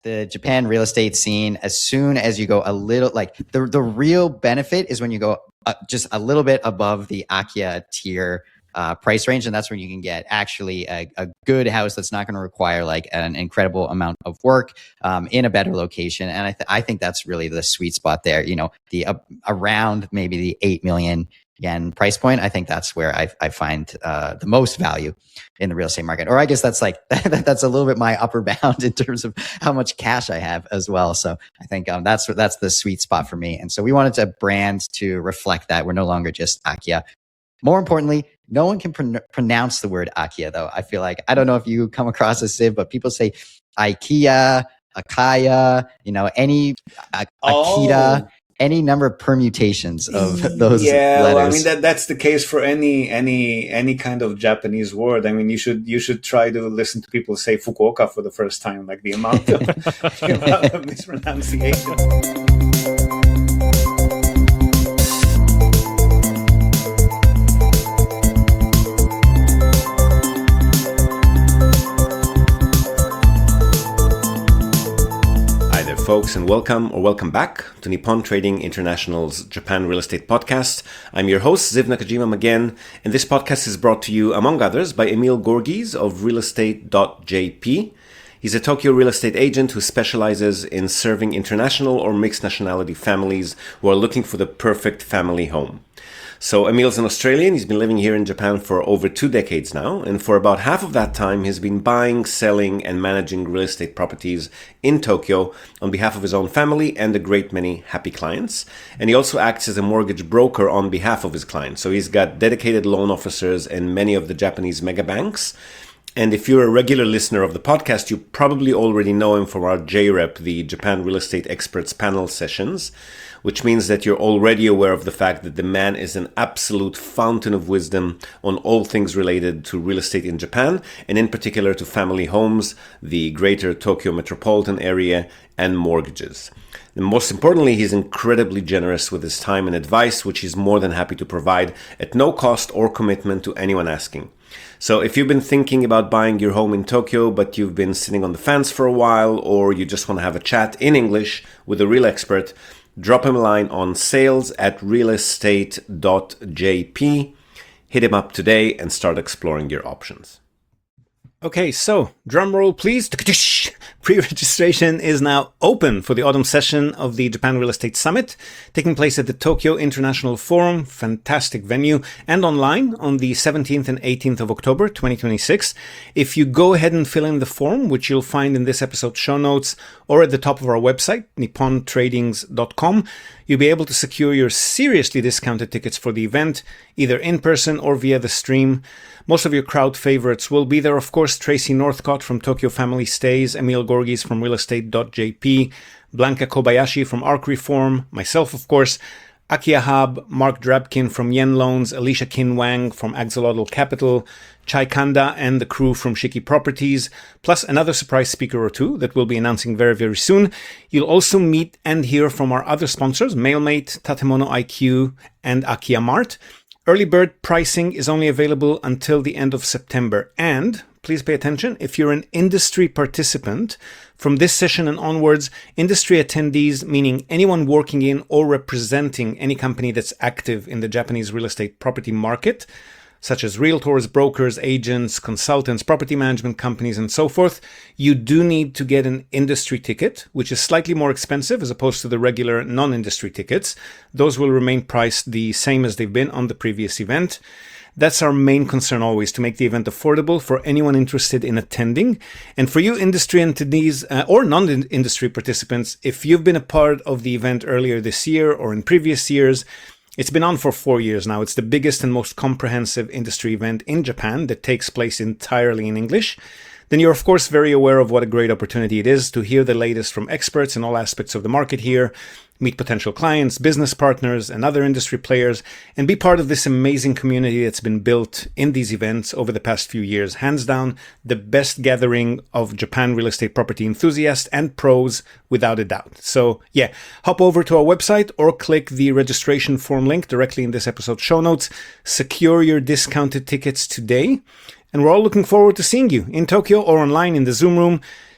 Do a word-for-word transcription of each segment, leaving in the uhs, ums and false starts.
the Japan real estate scene, as soon as you go a little, like the the real benefit is when you go uh, just a little bit above the Akiya tier uh, price range, and that's when you can get actually a, a good house that's not going to require like an incredible amount of work um, in a better location. And I th- I think that's really the sweet spot there. You know, the uh, around maybe the eight million yen price point. I think that's where I, I find uh, the most value in the real estate market. Or I guess that's like, that's a little bit my upper bound in terms of how much cash I have as well. So I think um, that's, that's the sweet spot for me. And so we wanted to brand to reflect that. We're no longer just Akiya. More importantly, no one can pr- pronounce the word Akiya though. I feel like, I don't know if you come across this, Ziv, but people say IKEA, Akaya, you know, any uh, Akita. Oh. Any number of permutations of those yeah, letters. Well, I mean that that's the case for any any any kind of Japanese word. I mean, you should you should try to listen to people say Fukuoka for the first time, like the amount of, the amount of mispronunciation. Folks, and welcome or welcome back to Nippon Trading International's Japan Real Estate Podcast. I'm your host, Ziv Nakajima again, and this podcast is brought to you, among others, by Emil Gorgies of real estate dot j p. He's a Tokyo real estate agent who specializes in serving international or mixed nationality families who are looking for the perfect family home. So Emil's an Australian. He's been living here in Japan for over two decades now. And for about half of that time, he's been buying, selling, and managing real estate properties in Tokyo on behalf of his own family and a great many happy clients. And he also acts as a mortgage broker on behalf of his clients. So he's got dedicated loan officers in many of the Japanese mega banks. And if you're a regular listener of the podcast, you probably already know him from our J REP, the Japan Real Estate Experts Panel sessions, which means that you're already aware of the fact that the man is an absolute fountain of wisdom on all things related to real estate in Japan, and in particular to family homes, the greater Tokyo metropolitan area, and mortgages. And most importantly, he's incredibly generous with his time and advice, which he's more than happy to provide at no cost or commitment to anyone asking. So if you've been thinking about buying your home in Tokyo, but you've been sitting on the fence for a while, or you just want to have a chat in English with a real expert, drop him a line on sales at real estate dot j p. Hit him up today and start exploring your options. Okay, so drum roll please. Pre-registration is now open for the autumn session of the Japan Real Estate Summit, taking place at the Tokyo International Forum, fantastic venue, and online on the seventeenth and eighteenth of October, twenty twenty-six. If you go ahead and fill in the form, which you'll find in this episode's show notes or at the top of our website, nippon tradings dot com, you'll be able to secure your seriously discounted tickets for the event, either in person or via the stream. Most of your crowd favorites will be there, of course. Tracy Northcott from Tokyo Family Stays, Emil Gorgies from real estate dot j p, Blanca Kobayashi from Arc Reform, myself, of course, Aki Ahab, Mark Drabkin from Yen Loans, Alicia Kin Wang from Axolotl Capital, Chai Kanda and the crew from Shiki Properties, plus another surprise speaker or two that we'll be announcing very, very soon. You'll also meet and hear from our other sponsors, Mailmate, Tatemono I Q, and Akiya Mart. Early bird pricing is only available until the end of September. And please pay attention, if you're an industry participant, from this session and onwards, industry attendees, meaning anyone working in or representing any company that's active in the Japanese real estate property market, such as realtors, brokers, agents, consultants, property management companies, and so forth, you do need to get an industry ticket, which is slightly more expensive as opposed to the regular non-industry tickets. Those will remain priced the same as they've been on the previous event. That's our main concern always, to make the event affordable for anyone interested in attending. And for you industry entities uh, or non-industry participants, if you've been a part of the event earlier this year or in previous years, it's been on for four years now. It's the biggest and most comprehensive industry event in Japan that takes place entirely in English. Then you're, of course, very aware of what a great opportunity it is to hear the latest from experts in all aspects of the market here, meet potential clients, business partners, and other industry players, and be part of this amazing community that's been built in these events over the past few years. Hands down, the best gathering of Japan real estate property enthusiasts and pros, without a doubt. So yeah, hop over to our website or click the registration form link directly in this episode's show notes. Secure your discounted tickets today. And we're all looking forward to seeing you in Tokyo or online in the Zoom room.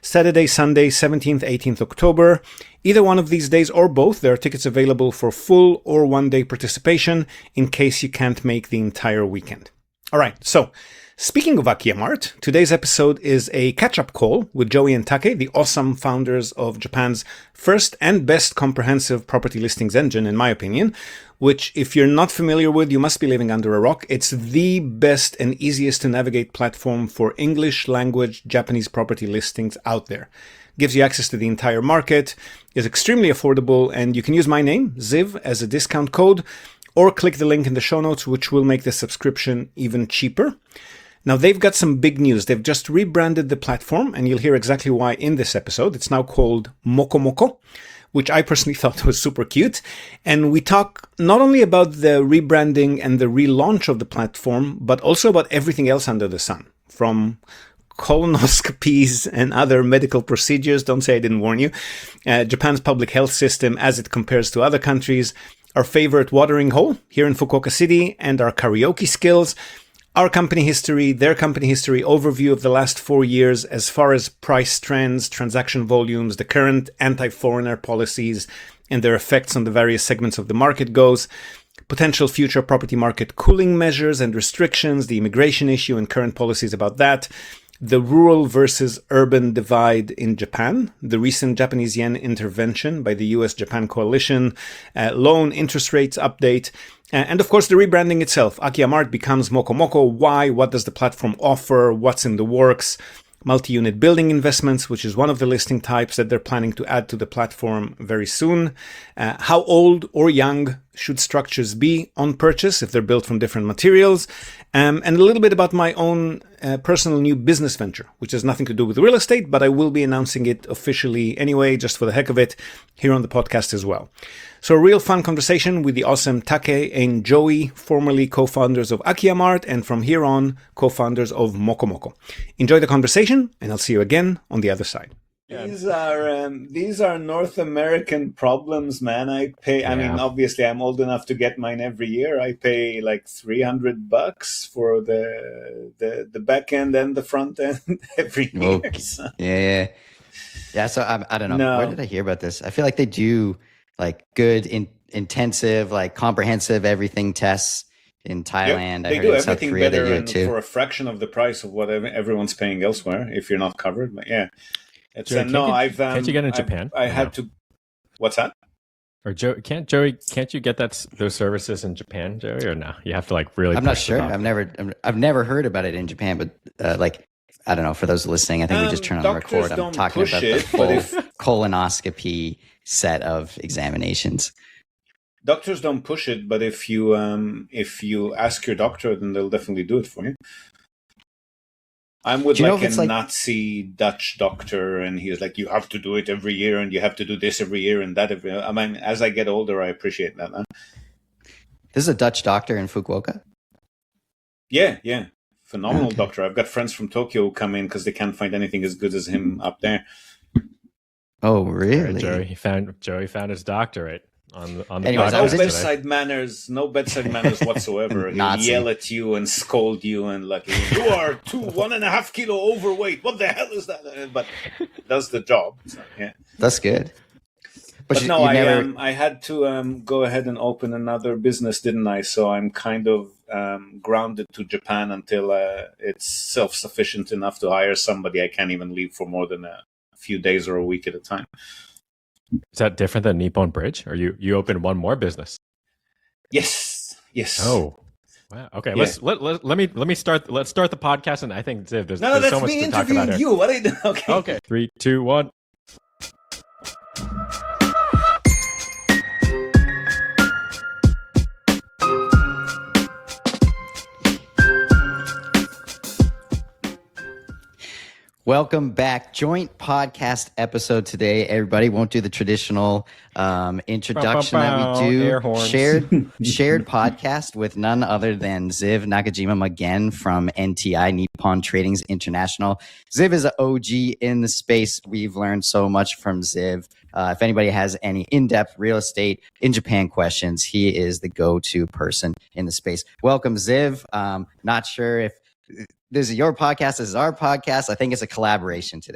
Saturday, Sunday, seventeenth, eighteenth October. Either one of these days or both, there are tickets available for full or one-day participation in case you can't make the entire weekend. All right, so speaking of Akiyamart, today's episode is a catch-up call with Joey and Take, the awesome founders of Japan's first and best comprehensive property listings engine, in my opinion, which, if you're not familiar with, you must be living under a rock. It's the best and easiest to navigate platform for English language Japanese property listings out there. Gives you access to the entire market, is extremely affordable, and you can use my name, Ziv, as a discount code, or click the link in the show notes, which will make the subscription even cheaper. Now, they've got some big news. They've just rebranded the platform, and you'll hear exactly why in this episode. It's now called Mokomoko, which I personally thought was super cute. And we talk not only about the rebranding and the relaunch of the platform, but also about everything else under the sun, from colonoscopies and other medical procedures. Don't say I didn't warn you. Uh, Japan's public health system as it compares to other countries, our favorite watering hole here in Fukuoka City, and our karaoke skills. Our company history, their company history, overview of the last four years as far as price trends, transaction volumes, the current anti-foreigner policies, and their effects on the various segments of the market goes, potential future property market cooling measures and restrictions, the immigration issue and current policies about that, the rural versus urban divide in Japan, the recent Japanese yen intervention by the U S Japan coalition, uh, loan interest rates update, uh, and of course the rebranding itself. Akiyamart becomes Mokomoko. Why? What does the platform offer? What's in the works? Multi-unit building investments, which is one of the listing types that they're planning to add to the platform very soon. Uh, how old or young should structures be on purchase if they're built from different materials? Um, and a little bit about my own uh, personal new business venture, which has nothing to do with real estate, but I will be announcing it officially anyway, just for the heck of it, here on the podcast as well. So a real fun conversation with the awesome Take and Joey, formerly co-founders of Akiyamart, and from here on, co-founders of Mokomoko. Enjoy the conversation, and I'll see you again on the other side. These are um, these are North American problems, man. I pay. I yeah. mean, obviously, I'm old enough to get mine every year. I pay like three hundred bucks for the the the back end and the front end every year. Okay. So. Yeah, yeah, yeah. So I, I don't know. No. Where did I hear about this? I feel like they do like good, in, intensive, like comprehensive everything tests in Thailand. Yep. They I do heard everything Korea, better they do and too. for a fraction of the price of what everyone's paying elsewhere if you're not covered. But yeah. It's Joey, uh, no, you, I've um, can't you get in I've, Japan? I had no? to. What's that? Or Joe, can't Joey? Can't you get that those services in Japan, Joey? Or no? You have to like really. I'm not sure. I've never. I've never heard about it in Japan, but uh, like I don't know. For those listening, I think um, we just turn on the record. I'm talking about it, the full if, colonoscopy set of examinations. Doctors don't push it, but if you um, if you ask your doctor, then they'll definitely do it for you. I'm with like a like, Nazi Dutch doctor, and he's like, you have to do it every year, and you have to do this every year, and that every year. I mean, as I get older, I appreciate that. Huh? This is a Dutch doctor in Fukuoka? Yeah, yeah. Phenomenal okay. doctor. I've got friends from Tokyo who come in because they can't find anything as good as him up there. Oh, really? Right, Joey, he found, Joey found his doctorate. On the, on the Anyways, no bedside today. manners, no bedside manners whatsoever. He'll yell at you and scold you and like, you are two, one and a half kilo overweight. What the hell is that? But does the job. So, yeah, that's good. But, but you, no, you I never... um, I had to um, go ahead and open another business, didn't I? So I'm kind of um, grounded to Japan until uh, it's self-sufficient enough to hire somebody. I can't even leave for more than a few days or a week at a time. Is that different than Nippon Bridge? Or you you opened one more business? Yes. Yes. Oh. Wow. Okay. Yeah. Let's let, let let me let me start. Let's start the podcast. And I think Ziv, there's, no, there's that's so much me to talk about here. You. What are you doing? Okay. Okay. Three, two, one. Welcome back. Joint podcast episode today. Everybody won't do the traditional um, introduction bow, bow, that we do. Air horns. Shared shared podcast with none other than Ziv Nakajima again from N T I, Nippon Tradings International. Ziv is an O G in the space. We've learned so much from Ziv. Uh, if anybody has any in-depth real estate in Japan questions, he is the go-to person in the space. Welcome, Ziv. Um, not sure if this is your podcast, this is our podcast. I think it's a collaboration today.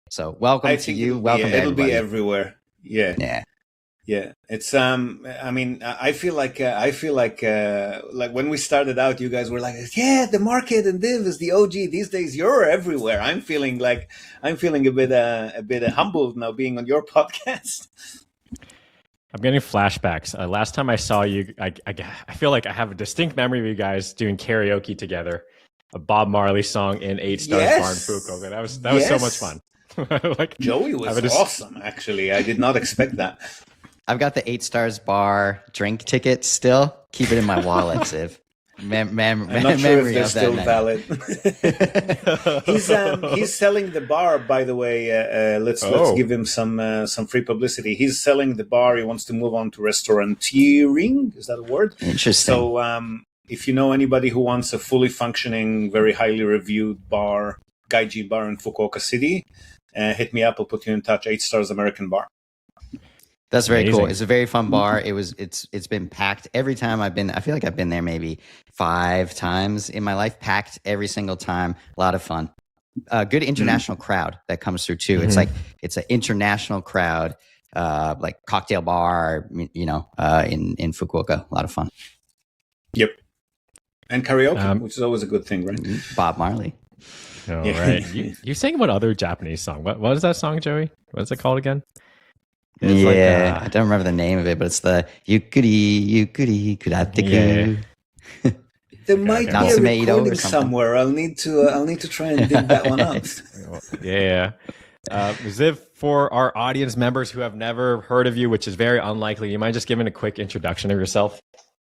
So welcome I to think you. it'll Welcome be, to it'll everybody. be everywhere. Yeah. Yeah. Yeah, it's um. I mean, I feel like uh, I feel like uh, like when we started out, you guys were like, "Yeah, the market and Div is the O G." These days, you're everywhere. I'm feeling like I'm feeling a bit uh, a bit uh, humbled now being on your podcast. I'm getting flashbacks. Uh, last time I saw you, I, I I feel like I have a distinct memory of you guys doing karaoke together, a Bob Marley song in Eight Stars Yes. Bar in Fukuoka. That was that was so Yes. much fun. Like Joey I was would just- awesome. Actually, I did not expect that. I've got the Eight Stars Bar drink ticket still. Keep it in my wallet, Ziv. Mem- mem- I'm not sure if memory they're of that still night. valid. he's um, he's selling the bar, by the way. Uh, uh, let's Oh. let's give him some uh, some free publicity. He's selling the bar. He wants to move on to restauranteering. Is that a word? Interesting. So um, if you know anybody who wants a fully functioning, very highly reviewed bar, Gaiji bar in Fukuoka City, uh, hit me up. I'll put you in touch. Eight Stars American Bar. That's very Amazing. cool. It's a very fun bar. It was it's it's been packed every time I've been. I feel like I've been there maybe five times in my life. Packed every single time. A lot of fun. A good international mm-hmm. crowd that comes through too. Mm-hmm. It's like it's an international crowd, uh, like cocktail bar. You know, uh, in in Fukuoka. A lot of fun. Yep. And karaoke, Um, which is always a good thing, right? Bob Marley. Oh, Yeah. right. You, you sang about other Japanese song. What what is that song, Joey? What's it called again? It's yeah, like, uh, I don't remember the name of it, but it's the Yukuri Yukuri Kurateku. Yeah. There might okay. be a Natsume Ito or recording something. somewhere. I'll need to. Uh, I'll need to try and dig that one up. Yeah. Uh, Ziv, for our audience members who have never heard of you, which is very unlikely, you mind just giving a quick introduction of yourself?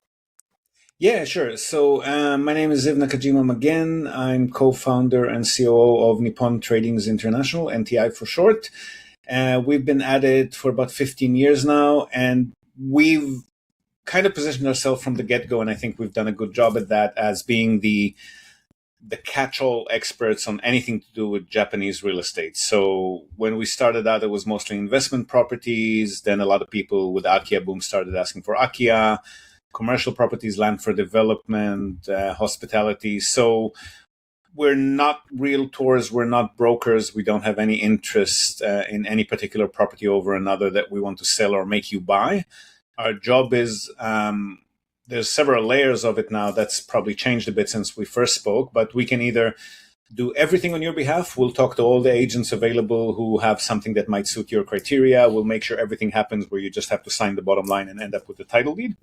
Yeah, sure. So uh, my name is Ziv Nakajima Magen. I'm co-founder and C O O of Nippon Tradings International, N T I for short. Uh, we've been at it for about fifteen years now, and we've kind of positioned ourselves from the get-go, and I think we've done a good job at that, as being the the catch-all experts on anything to do with Japanese real estate. So when we started out, it was mostly investment properties. Then a lot of people with Akia boom started asking for Akia, commercial properties, land for development, uh, hospitality. So we're not realtors, we're not brokers. We don't have any interest uh, in any particular property over another that we want to sell or make you buy. Our job is, um, there's several layers of it now. That's probably changed a bit since we first spoke, but we can either do everything on your behalf. We'll talk to all the agents available who have something that might suit your criteria. We'll make sure everything happens where you just have to sign the bottom line and end up with the title deed.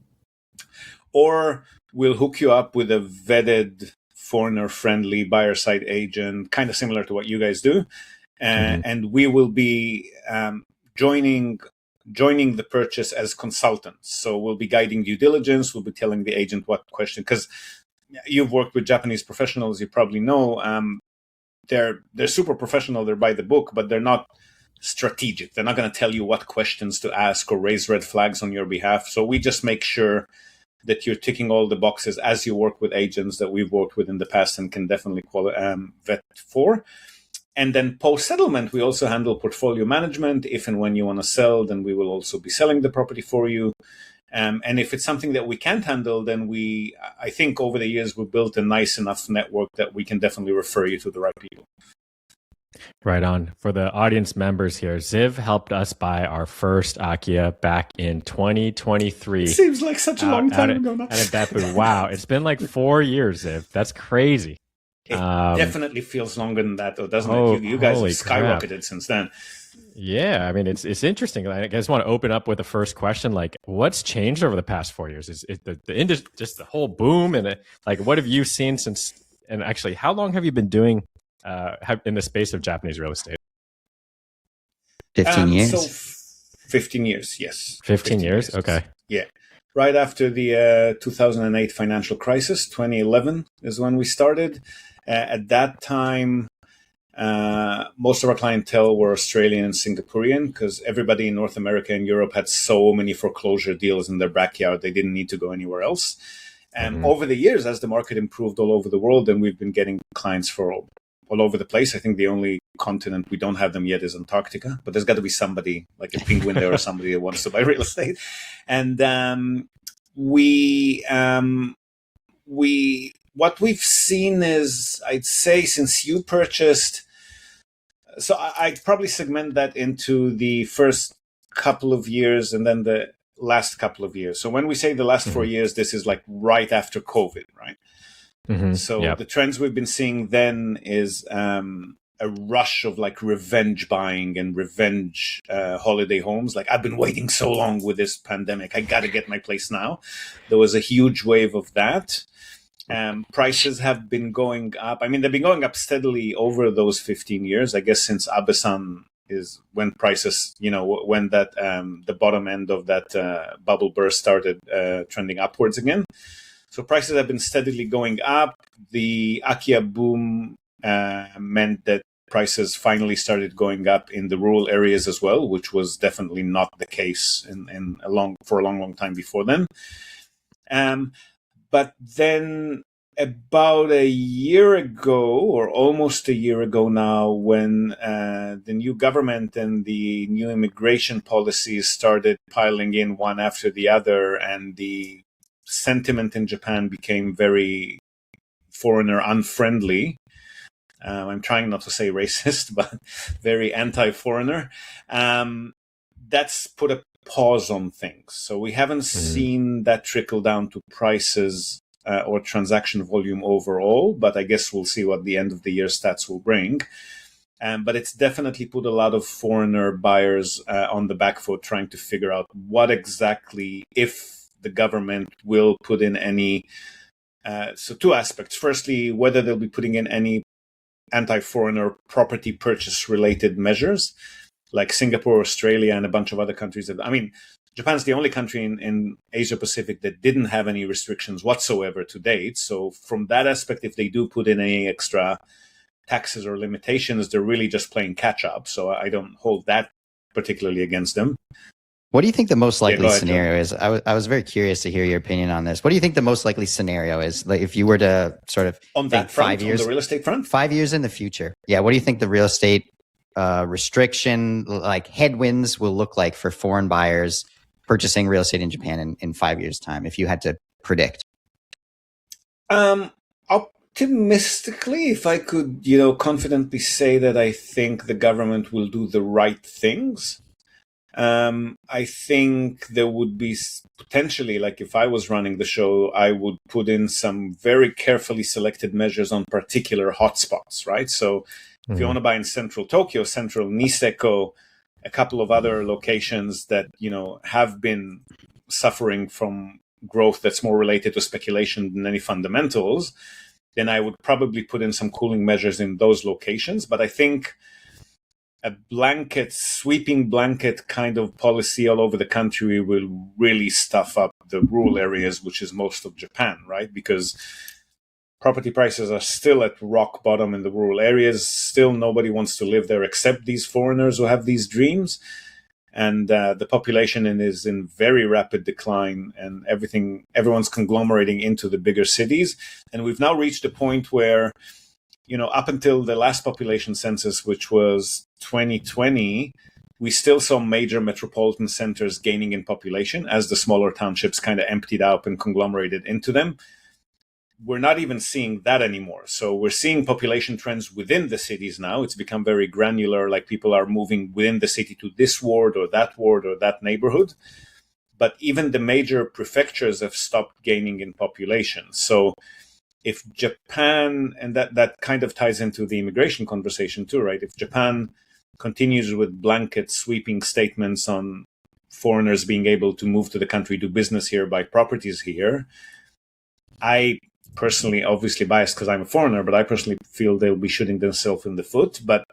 Or we'll hook you up with a vetted, foreigner-friendly buyer-side agent, kind of similar to what you guys do. Uh, mm-hmm. And we will be um, joining joining the purchase as consultants. So we'll be guiding due diligence. We'll be telling the agent what question, because you've worked with Japanese professionals, you probably know, um, they're they're super professional, they're by the book, but they're not strategic. They're not going to tell you what questions to ask or raise red flags on your behalf. So we just make sure that you're ticking all the boxes as you work with agents that we've worked with in the past and can definitely quali- um, vet for. And then post-settlement, we also handle portfolio management. If and when you want to sell, then we will also be selling the property for you. Um, and if it's something that we can't handle, then we, I think over the years, we've built a nice enough network that we can definitely refer you to the right people. Right on. For the audience members here, Ziv helped us buy our first Akia back in twenty twenty-three. It seems like such a out, long time out ago now. At, at Beppu. Wow, it's been like four years, Ziv. That's crazy. It um, definitely feels longer than that, though, doesn't oh, it? You, you guys have holy skyrocketed crap. since then. Yeah, I mean, it's it's interesting. I just want to open up with the first question, like, what's changed over the past four years? Is it the, the industry, just the whole boom, and it, like, what have you seen since? And actually, how long have you been doing uh, have, in the space of Japanese real estate? Fifteen Um, years. So f- fifteen years, yes. Fifteen years. Okay. Yeah. Right after the uh, two thousand eight financial crisis, twenty eleven is when we started. Uh, at that time, uh, most of our clientele were Australian and Singaporean, because everybody in North America and Europe had so many foreclosure deals in their backyard, they didn't need to go anywhere else. And Mm-hmm. over the years, as the market improved all over the world, then we've been getting clients for all, all over the place. I think the only continent we don't have them yet is Antarctica, but there's got to be somebody like a penguin there or somebody that wants to buy real estate. And um, we um, we what we've seen is, I'd say, since you purchased, so I, I'd probably segment that into the first couple of years and then the last couple of years. So when we say the last mm-hmm. four years, this is like right after COVID, right? Mm-hmm. So yep. the trends we've been seeing then is um, a rush of like revenge buying and revenge uh, holiday homes. Like, I've been waiting so long with this pandemic. I got to get my place now. There was a huge wave of that. Um, prices have been going up. I mean, they've been going up steadily over those fifteen years, I guess, since Abesan is when prices, you know, when that um, the bottom end of that uh, bubble burst started uh, trending upwards again. So prices have been steadily going up. The Akia boom uh, meant that prices finally started going up in the rural areas as well, which was definitely not the case in, in a long for a long, long time before then. Um, but then about a year ago, or almost a year ago now, when uh, the new government and the new immigration policies started piling in one after the other, and the sentiment in Japan became very foreigner unfriendly. Um, I'm trying not to say racist, but very anti-foreigner. Um, that's put a pause on things. So we haven't mm-hmm. seen that trickle down to prices uh, or transaction volume overall, but I guess we'll see what the end of the year stats will bring. Um, but it's definitely put a lot of foreigner buyers uh, on the back foot trying to figure out what exactly, if the government will put in any, uh, so two aspects. Firstly, whether they'll be putting in any anti-foreigner property purchase related measures, like Singapore, Australia, and a bunch of other countries. That, I mean, Japan's the only country in, in Asia Pacific that didn't have any restrictions whatsoever to date. So from that aspect, if they do put in any extra taxes or limitations, they're really just playing catch up. So I don't hold that particularly against them. What do you think the most likely yeah, ahead, scenario John. is? I, w- I was very curious to hear your opinion on this. What do you think the most likely scenario is? Like, if you were to sort of on think that front, five years, on the real estate front, five years in the future, yeah. What do you think the real estate uh, restriction, like headwinds, will look like for foreign buyers purchasing real estate in Japan in, in five years' time? If you had to predict, um, optimistically, if I could, you know, confidently say that I think the government will do the right things. Um, I think there would be potentially, like if I was running the show, I would put in some very carefully selected measures on particular hotspots, right? So mm-hmm. if you want to buy in central Tokyo, central Niseko, a couple of other locations that, you know, have been suffering from growth that's more related to speculation than any fundamentals, then I would probably put in some cooling measures in those locations. But I think a blanket, sweeping blanket kind of policy all over the country will really stuff up the rural areas, which is most of Japan, right? Because property prices are still at rock bottom in the rural areas. Still, nobody wants to live there except these foreigners who have these dreams. And uh, the population is in very rapid decline, and everything, everyone's conglomerating into the bigger cities. And we've now reached a point where, you know, up until the last population census, which was twenty twenty, we still saw major metropolitan centers gaining in population as the smaller townships kind of emptied out and conglomerated into them. We're not even seeing that anymore. So we're seeing population trends within the cities now. It's become very granular, like people are moving within the city to this ward or that ward or that neighborhood. But even the major prefectures have stopped gaining in population. So if Japan, and that, that kind of ties into the immigration conversation too, right? If Japan continues with blanket sweeping statements on foreigners being able to move to the country, do business here, buy properties here, I personally, obviously biased because I'm a foreigner, but I personally feel they'll be shooting themselves in the foot. But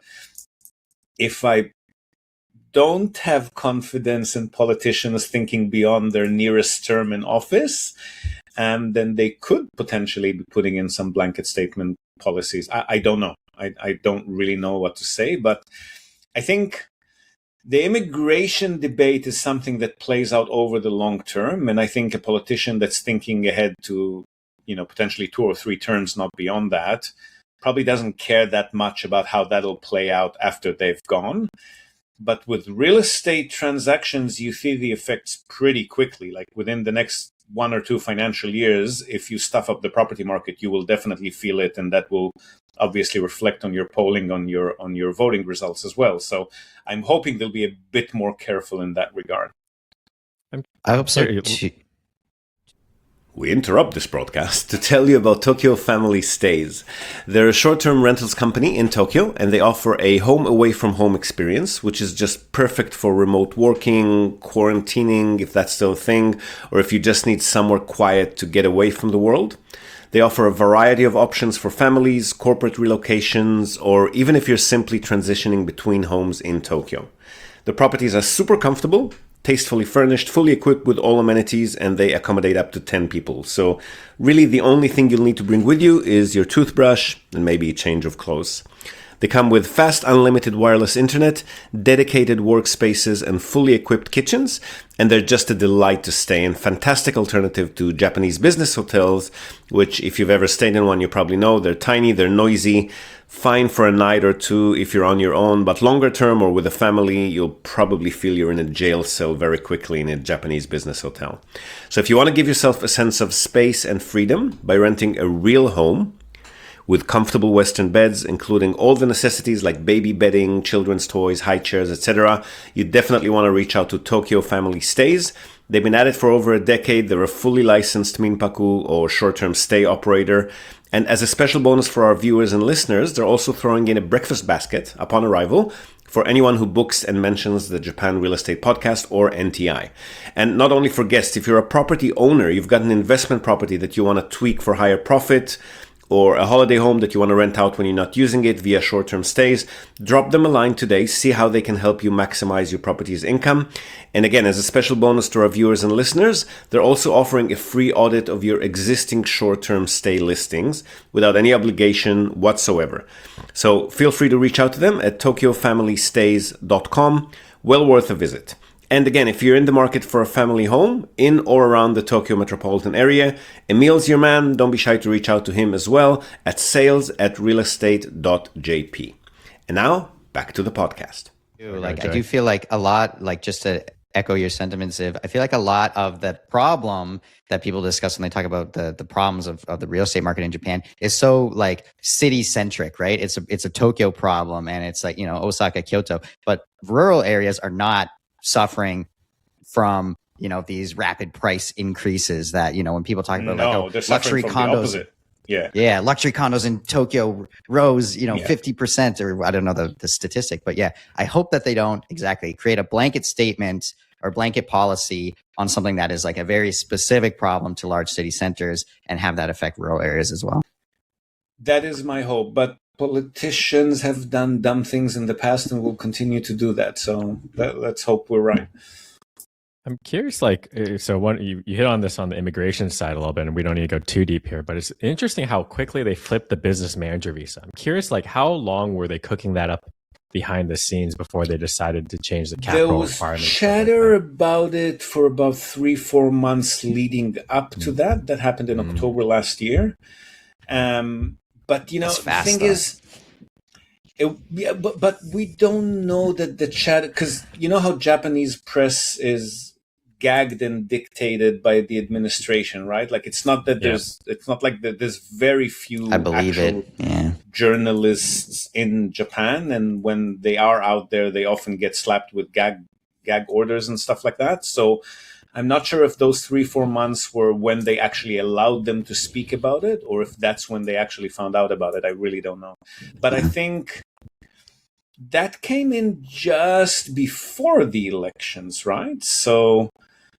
if I don't have confidence in politicians thinking beyond their nearest term in office, and then they could potentially be putting in some blanket statement policies. I, I don't know. I, I don't really know what to say, but I think the immigration debate is something that plays out over the long term. And I think a politician that's thinking ahead to, you know, potentially two or three terms, not beyond that, probably doesn't care that much about how that'll play out after they've gone. But with real estate transactions, you see the effects pretty quickly, like within the next one or two financial years. If you stuff up the property market, you will definitely feel it, and that will obviously reflect on your polling, on your on your voting results as well. So I'm hoping they'll be a bit more careful in that regard. I hope so too. We interrupt this broadcast to tell you about Tokyo Family Stays. They're a short-term rentals company in Tokyo, and they offer a home away from home experience, which is just perfect for remote working, quarantining, if that's still a thing, or if you just need somewhere quiet to get away from the world. They offer a variety of options for families, corporate relocations, or even if you're simply transitioning between homes in Tokyo. The properties are super comfortable, tastefully furnished, fully equipped with all amenities, and they accommodate up to ten people. So really the only thing you'll need to bring with you is your toothbrush and maybe a change of clothes. They come with fast unlimited wireless internet, dedicated workspaces, and fully equipped kitchens, and they're just a delight to stay in. Fantastic alternative to Japanese business hotels, which if you've ever stayed in one, you probably know they're tiny, they're noisy, fine for a night or two if you're on your own, but longer term or with a family, you'll probably feel you're in a jail cell very quickly in a Japanese business hotel. So if you want to give yourself a sense of space and freedom by renting a real home with comfortable Western beds, including all the necessities like baby bedding, children's toys, high chairs, et cetera, you definitely want to reach out to Tokyo Family Stays. They've been at it for over a decade. They're a fully licensed minpaku or short-term stay operator. And as a special bonus for our viewers and listeners, they're also throwing in a breakfast basket upon arrival for anyone who books and mentions the Japan Real Estate Podcast or N T I. And not only for guests, if you're a property owner, you've got an investment property that you want to tweak for higher profit, or a holiday home that you want to rent out when you're not using it via short-term stays, drop them a line today, see how they can help you maximize your property's income. And again, as a special bonus to our viewers and listeners, they're also offering a free audit of your existing short-term stay listings without any obligation whatsoever. So feel free to reach out to them at tokyo family stays dot com. Well worth a visit. And again, if you're in the market for a family home in or around the Tokyo metropolitan area, Emil's your man. Don't be shy to reach out to him as well at sales at realestate dot j p. And now, back to the podcast. Like, I do feel like a lot, like just to echo your sentiments, Ziv, I feel like a lot of the problem that people discuss when they talk about the the problems of, of the real estate market in Japan is so like city centric, right? It's a, it's a Tokyo problem, and it's like, you know, Osaka, Kyoto, but rural areas are not suffering from, you know, these rapid price increases that, you know, when people talk about no, like oh, luxury condos, yeah, yeah, luxury condos in Tokyo rose, you know, yeah. fifty percent, or I don't know the, the statistic, but yeah, I hope that they don't exactly create a blanket statement or blanket policy on something that is like a very specific problem to large city centers and have that affect rural areas as well. That is my hope, but politicians have done dumb things in the past and will continue to do that. So let, let's hope we're right. I'm curious, like, so one, you, you hit on this on the immigration side a little bit, and we don't need to go too deep here, but it's interesting how quickly they flipped the business manager visa. I'm curious, like, how long were they cooking that up behind the scenes before they decided to change the capital there was requirement? Chatter like about it for about three, four months leading up to mm. that. That happened in mm. October last year. Um, But, you know, the thing though. is, it, yeah, but, but we don't know that the chat, because you know how Japanese press is gagged and dictated by the administration, right? Like, it's not that there's, yeah. it's not like that there's very few I believe it. Yeah. journalists in Japan. And when they are out there, they often get slapped with gag, gag orders and stuff like that. So I'm not sure if those three, four months were when they actually allowed them to speak about it, or if that's when they actually found out about it. I really don't know. But I think that came in just before the elections, right? So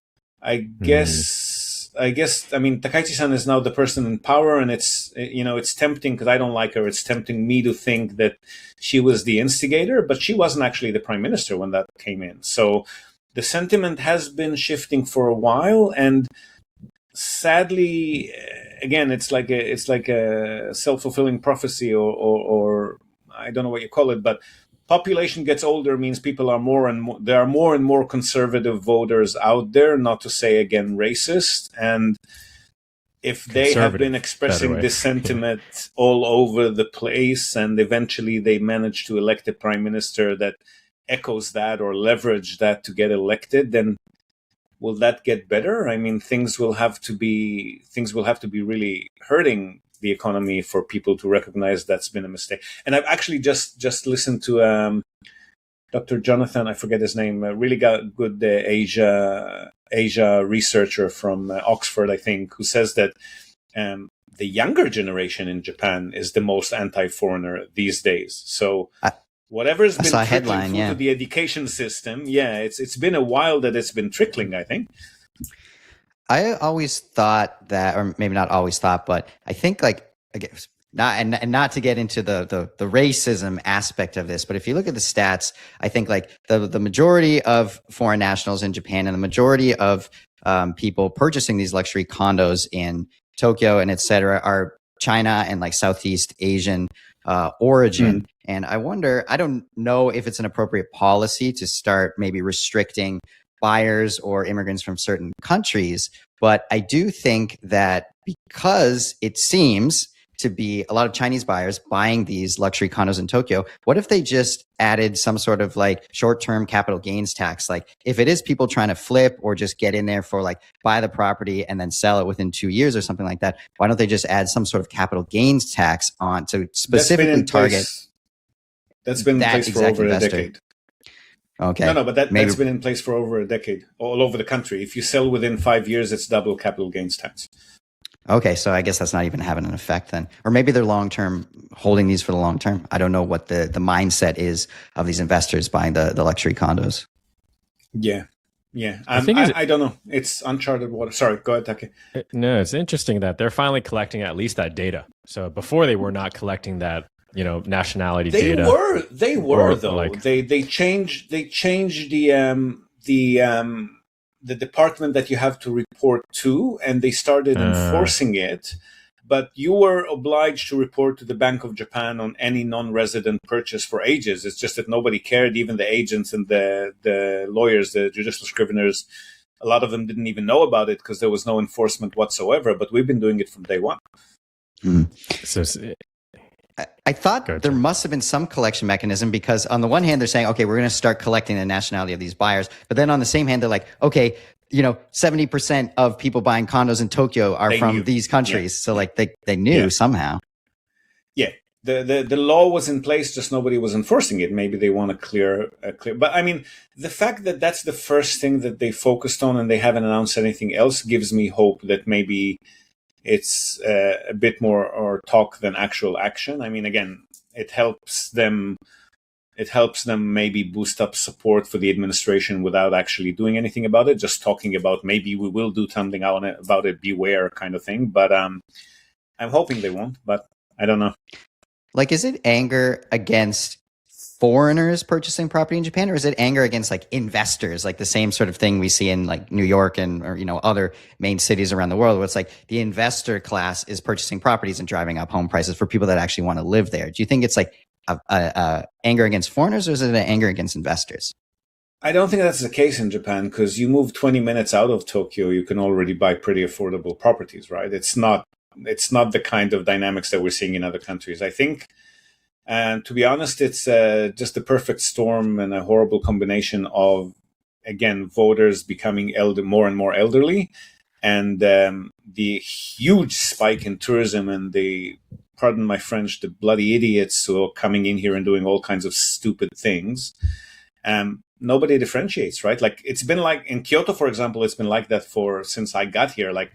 I guess, mm. I guess, I mean, Takaichi-san is now the person in power, and it's, you know, it's tempting because I don't like her. It's tempting me to think that she was the instigator, but she wasn't actually the prime minister when that came in. So the sentiment has been shifting for a while, and sadly, again, it's like a it's like a self-fulfilling prophecy, or, or, or I don't know what you call it, but population gets older means people are more and more, there are more and more conservative voters out there, not to say again racist, and if they have been expressing this sentiment all over the place, and eventually they manage to elect a prime minister that echoes that or leverage that to get elected, then will that get better? I mean, things will have to be things will have to be really hurting the economy for people to recognize that's been a mistake. And I've actually just just listened to um, Doctor Jonathan, I forget his name, a really got good uh, Asia Asia researcher from uh, Oxford, I think, who says that um, the younger generation in Japan is the most anti-foreigner these days. So I, whatever's I been saw a trickling headline, through yeah. to the education system, yeah, it's it's been a while that it's been trickling, I think. I always thought that, or maybe not always thought, but I think like, I guess, not and, and not to get into the, the the racism aspect of this, but if you look at the stats, I think like the the majority of foreign nationals in Japan and the majority of um, people purchasing these luxury condos in Tokyo and et cetera are China and like Southeast Asian uh, origin. Mm. And I wonder, I don't know if it's an appropriate policy to start maybe restricting buyers or immigrants from certain countries, but I do think that because it seems to be a lot of Chinese buyers buying these luxury condos in Tokyo, what if they just added some sort of like short-term capital gains tax? Like if it is people trying to flip or just get in there for like buy the property and then sell it within two years or something like that, why don't they just add some sort of capital gains tax on to specifically target? Place, that's been in that place for over investor. a decade. Okay. No, no, but that, Maybe. that's been in place for over a decade all over the country. If you sell within five years, it's double capital gains tax. Okay, so I guess that's not even having an effect then. Or maybe they're long-term, holding these for the long term. I don't know what the, the mindset is of these investors buying the, the luxury condos. Yeah, yeah. Um, I, think I, I don't know. It's uncharted water. Sorry, go ahead, Taki. No, it's interesting that they're finally collecting at least that data. So before they were not collecting that, you know, nationality they data. They were, they were or, though. Like, they they changed they changed the um the um the department that you have to report to, and they started uh, enforcing it. But you were obliged to report to the Bank of Japan on any non-resident purchase for ages. It's just that nobody cared. Even the agents and the the lawyers, the judicial scriveners, a lot of them didn't even know about it because there was no enforcement whatsoever. But we've been doing it from day one. Mm. So. I, I thought Gotcha. There must have been some collection mechanism because on the one hand, they're saying, okay, we're going to start collecting the nationality of these buyers. But then on the same hand, they're like, okay, you know, seventy percent of people buying condos in Tokyo are they from knew. these countries. Yeah. So like they, they knew yeah. somehow. Yeah. The, the the law was in place, just nobody was enforcing it. Maybe they want to clear, uh, clear. But I mean, the fact that that's the first thing that they focused on and they haven't announced anything else gives me hope that maybe it's uh, a bit more or talk than actual action. I mean, again, it helps them. It helps them maybe boost up support for the administration without actually doing anything about it. Just talking about maybe we will do something on it, about it. Beware, kind of thing. But um, I'm hoping they won't. But I don't know. Like, is it anger against foreigners purchasing property in Japan, or is it anger against like investors, like the same sort of thing we see in like New York and or you know other main cities around the world, where it's like the investor class is purchasing properties and driving up home prices for people that actually want to live there? Do you think it's like a, a, a anger against foreigners, or is it an anger against investors? I don't think that's the case in Japan, because you move twenty minutes out of Tokyo, you can already buy pretty affordable properties, right? It's not it's not the kind of dynamics that we're seeing in other countries, I think. And to be honest, it's uh, just the perfect storm and a horrible combination of, again, voters becoming elder, more and more elderly, and um, the huge spike in tourism and the, pardon my French, the bloody idiots who are coming in here and doing all kinds of stupid things. Um, nobody differentiates, right? Like, it's been like in Kyoto, for example, it's been like that for since I got here. Like,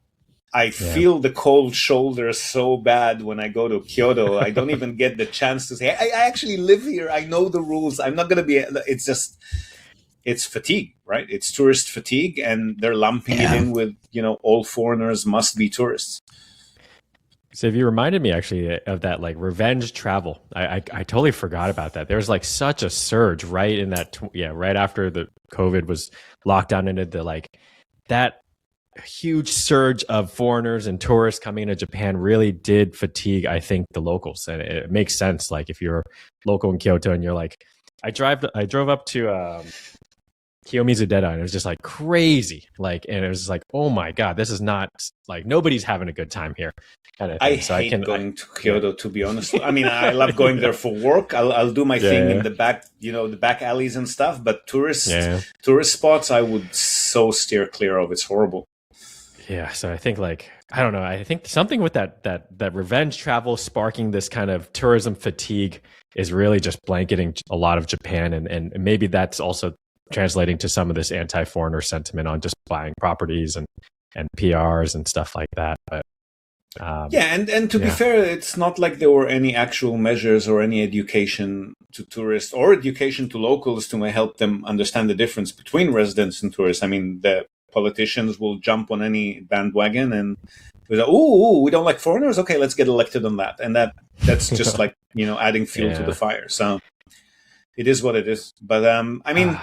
I yeah. feel the cold shoulder so bad when I go to Kyoto. I don't even get the chance to say, I, I actually live here. I know the rules. I'm not going to be, it's just, it's fatigue, right? It's tourist fatigue, and they're lumping yeah. it in with, you know, all foreigners must be tourists. So if you reminded me actually of that, like revenge travel, I, I I totally forgot about that. There was like such a surge right in that, tw- yeah, right after the COVID was locked down into the like that huge surge of foreigners and tourists coming into Japan really did fatigue, I think, the locals. And it, it makes sense. Like if you're local in Kyoto and you're like, I drive, I drove up to um, Kiyomizu-dera, and it was just like crazy. Like, and it was like, oh my God, this is not like nobody's having a good time here. Kind of I so hate I can, going I, to Kyoto, to be honest. I mean, I love going there for work. I'll, I'll do my yeah, thing yeah. in the back, you know, the back alleys and stuff. But tourist yeah. tourist spots, I would so steer clear of. It's horrible. Yeah, so I think like I don't know. I think something with that that that revenge travel sparking this kind of tourism fatigue is really just blanketing a lot of Japan, and and maybe that's also translating to some of this anti-foreigner sentiment on just buying properties and and P Rs and stuff like that. But um, yeah, and and to yeah. be fair, it's not like there were any actual measures or any education to tourists or education to locals to help them understand the difference between residents and tourists. I mean, the politicians will jump on any bandwagon and be like, "Ooh, we don't like foreigners. Okay, let's get elected on that." And that that's just like, you know, adding fuel Yeah. to the fire. So it is what it is. But um, I mean,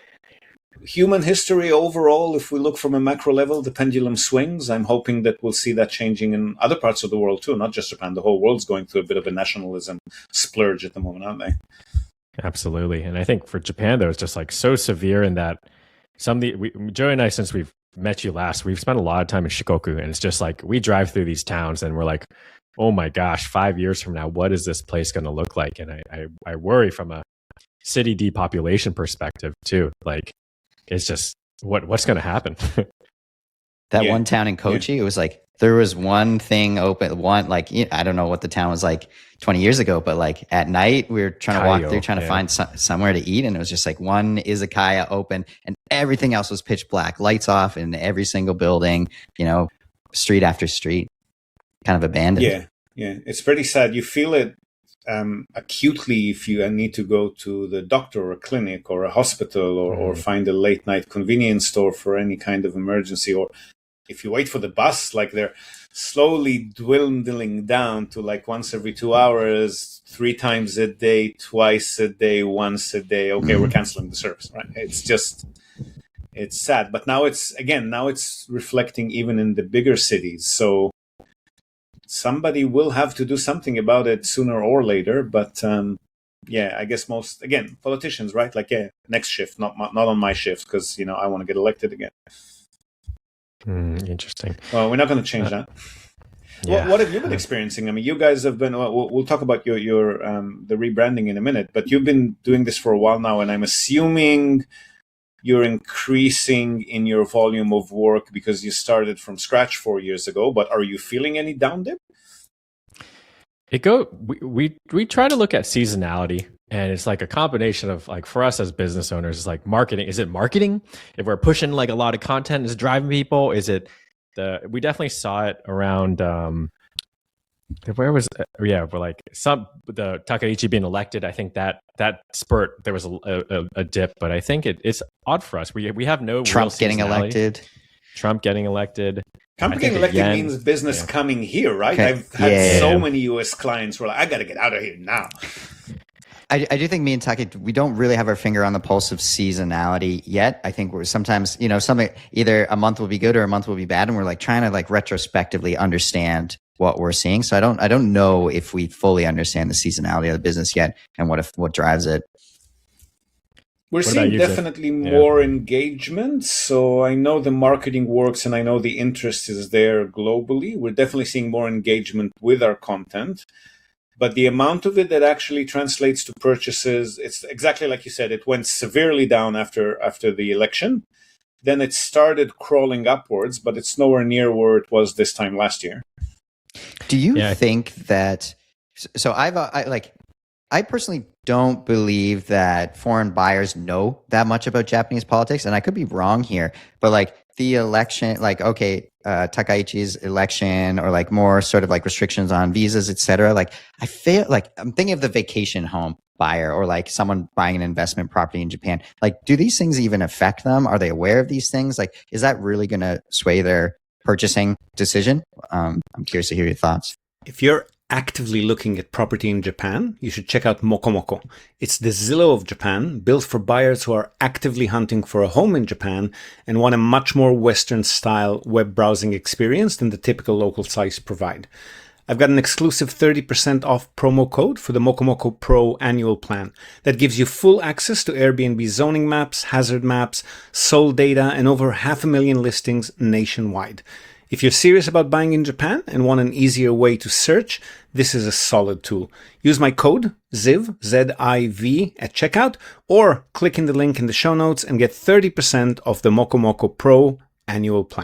human history overall, if we look from a macro level, the pendulum swings. I'm hoping that we'll see that changing in other parts of the world too, not just Japan. The whole world's going through a bit of a nationalism splurge at the moment, aren't they? Absolutely. And I think for Japan, though, it's just like so severe in that some of the, we, Joey and I, since we've met you last, we've spent a lot of time in Shikoku, and it's just like we drive through these towns and we're like, oh my gosh, five years from now, what is this place going to look like? And I, I, I worry from a city depopulation perspective too. Like, it's just what what's going to happen. That Yeah. one town in Kochi, it was like there was one thing open, one like you know, I don't know what the town was like twenty years ago, but like at night we were trying to walk Kaio, through, trying to yeah. find some, somewhere to eat, and it was just like one izakaya open, and everything else was pitch black, lights off in every single building, you know, street after street, kind of abandoned. Yeah, yeah, it's pretty sad. You feel it um, acutely if you need to go to the doctor or a clinic or a hospital or, or Mm. find a late night convenience store for any kind of emergency, or if you wait for the bus, like they're slowly dwindling down to like once every two hours, three times a day, twice a day, once a day. Okay, we're canceling the service, right? It's just, it's sad. But now it's, again, now it's reflecting even in the bigger cities. So somebody will have to do something about it sooner or later. But um, yeah, I guess most, again, politicians, right? Like, yeah, next shift, not my, not on my shift, because, you know, I want to get elected again. Mm, interesting. Well, we're not going to change that. Yeah. What, what have you been experiencing? I mean, you guys have been. We'll, we'll talk about your your um, the rebranding in a minute, but you've been doing this for a while now, and I'm assuming you're increasing in your volume of work because you started from scratch four years ago. But are you feeling any down dip? It go we, we we try to look at seasonality, and it's like a combination of like for us as business owners, it's like marketing. Is it marketing? If we're pushing like a lot of content, is it driving people? Is it the we definitely saw it around um where was yeah we're like some the Takaichi being elected. I think that that spurt there was a, a, a dip, but I think it, it's odd for us. We we have no Trump real getting seasonality. elected. Trump getting elected. Trump I getting think elected again- means business yeah. coming here, right? Okay. I've had Yeah. so many U S clients who are like, I got to get out of here now. I, I do think me and Taki, we don't really have our finger on the pulse of seasonality yet. I think we're sometimes, you know, something either a month will be good or a month will be bad, and we're like trying to like retrospectively understand what we're seeing. So I don't, I don't know if we fully understand the seasonality of the business yet and what if what drives it. We're What seeing about you, Jeff? definitely Yeah. more engagement. So I know the marketing works and I know the interest is there globally. We're definitely seeing more engagement with our content. But the amount of it that actually translates to purchases, it's exactly like you said, it went severely down after after the election. Then it started crawling upwards, but it's nowhere near where it was this time last year. Do you Yeah. think that? So I've uh, I, like, I personally don't believe that foreign buyers know that much about Japanese politics, and I could be wrong here. But like the election, like okay, uh, Takaichi's election, or like more sort of like restrictions on visas, et cetera. Like I feel like I'm thinking of the vacation home buyer or like someone buying an investment property in Japan. Like, do these things even affect them? Are they aware of these things? Like, is that really going to sway their purchasing decision? Um, I'm curious to hear your thoughts. If you're actively looking at property in Japan, you should check out Mokomoko. It's the Zillow of Japan, built for buyers who are actively hunting for a home in Japan and want a much more Western-style web browsing experience than the typical local sites provide. I've got an exclusive thirty percent off promo code for the Mokomoko Pro annual plan that gives you full access to Airbnb zoning maps, hazard maps, sold data, and over half a million listings nationwide. If you're serious about buying in Japan and want an easier way to search, this is a solid tool. Use my code ZIV, Z I V, at checkout, or click in the link in the show notes and get thirty percent off the Mokomoko Pro annual plan.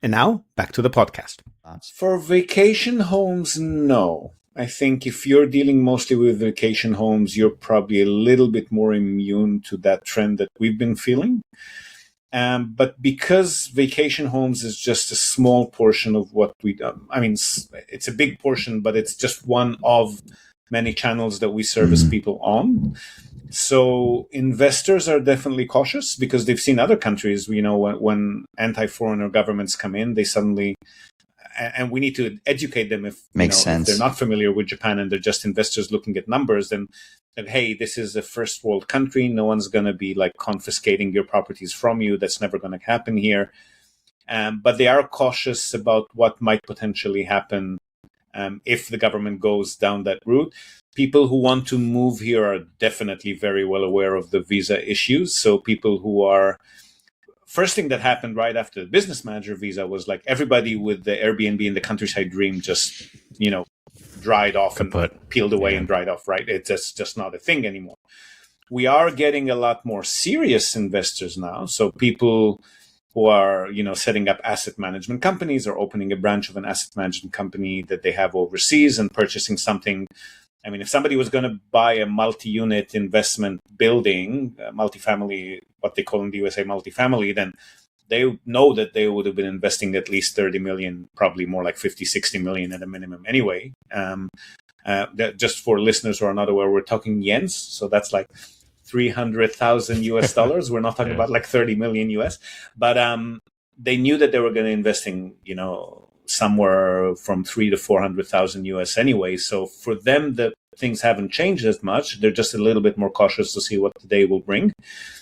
And now, back to the podcast. For vacation homes, no. I think if you're dealing mostly with vacation homes, you're probably a little bit more immune to that trend that we've been feeling. Um, but because vacation homes is just a small portion of what we do, I mean, it's a big portion, but it's just one of many channels that we service people on. So investors are definitely cautious because they've seen other countries, you know, when, when anti-foreigner governments come in, they suddenly, and we need to educate them if, Makes you know, sense. if they're not familiar with Japan and they're just investors looking at numbers, then that, hey, this is a first world country. No one's going to be like confiscating your properties from you. That's never going to happen here. Um, but they are cautious about what might potentially happen um, if the government goes down that route. People who want to move here are definitely very well aware of the visa issues. So people who are, first thing that happened right after the business manager visa was like everybody with the Airbnb and the countryside dream just, you know, dried off Kaput. and peeled away Yeah. and dried off, right? It's just, just not a thing anymore. We are getting a lot more serious investors now. So people who are, you know, setting up asset management companies or opening a branch of an asset management company that they have overseas and purchasing something. I mean, if somebody was going to buy a multi-unit investment building, a multifamily, what they call in the U S A multifamily, then they know that they would have been investing at least thirty million, probably more like fifty, sixty million at a minimum anyway. Um, uh, that, just for listeners who are not aware, we're talking yens. So that's like three hundred thousand U S dollars. We're not talking Yeah. about like thirty million U S, but um, they knew that they were going to investing, you know, somewhere from three to four hundred thousand U S anyway. So for them, the things haven't changed as much. They're just a little bit more cautious to see what the day will bring.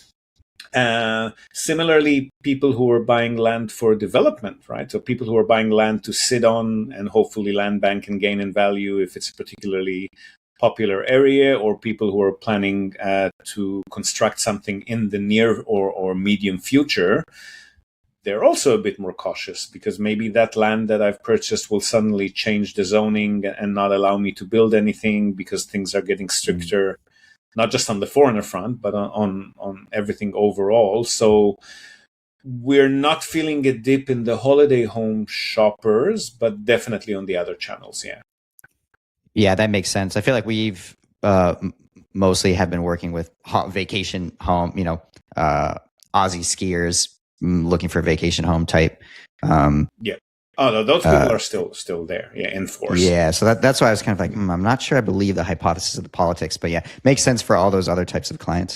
Uh, similarly, people who are buying land for development, right? So people who are buying land to sit on and hopefully land bank and gain in value if it's a particularly popular area, or people who are planning uh, to construct something in the near or, or medium future. They're also a bit more cautious because maybe that land that I've purchased will suddenly change the zoning and not allow me to build anything because things are getting stricter, mm-hmm. not just on the foreigner front, but on, on, on everything overall. So we're not feeling a dip in the holiday home shoppers, but definitely on the other channels, yeah. Yeah, that makes sense. I feel like we've uh, m- mostly have been working with ho- vacation home, you know, uh, Aussie skiers looking for a vacation home type. Um, yeah. Oh, no, those people uh, are still still there. Yeah, in force. Yeah. So that, that's why I was kind of like, mm, I'm not sure I believe the hypothesis of the politics, but yeah, makes sense for all those other types of clients.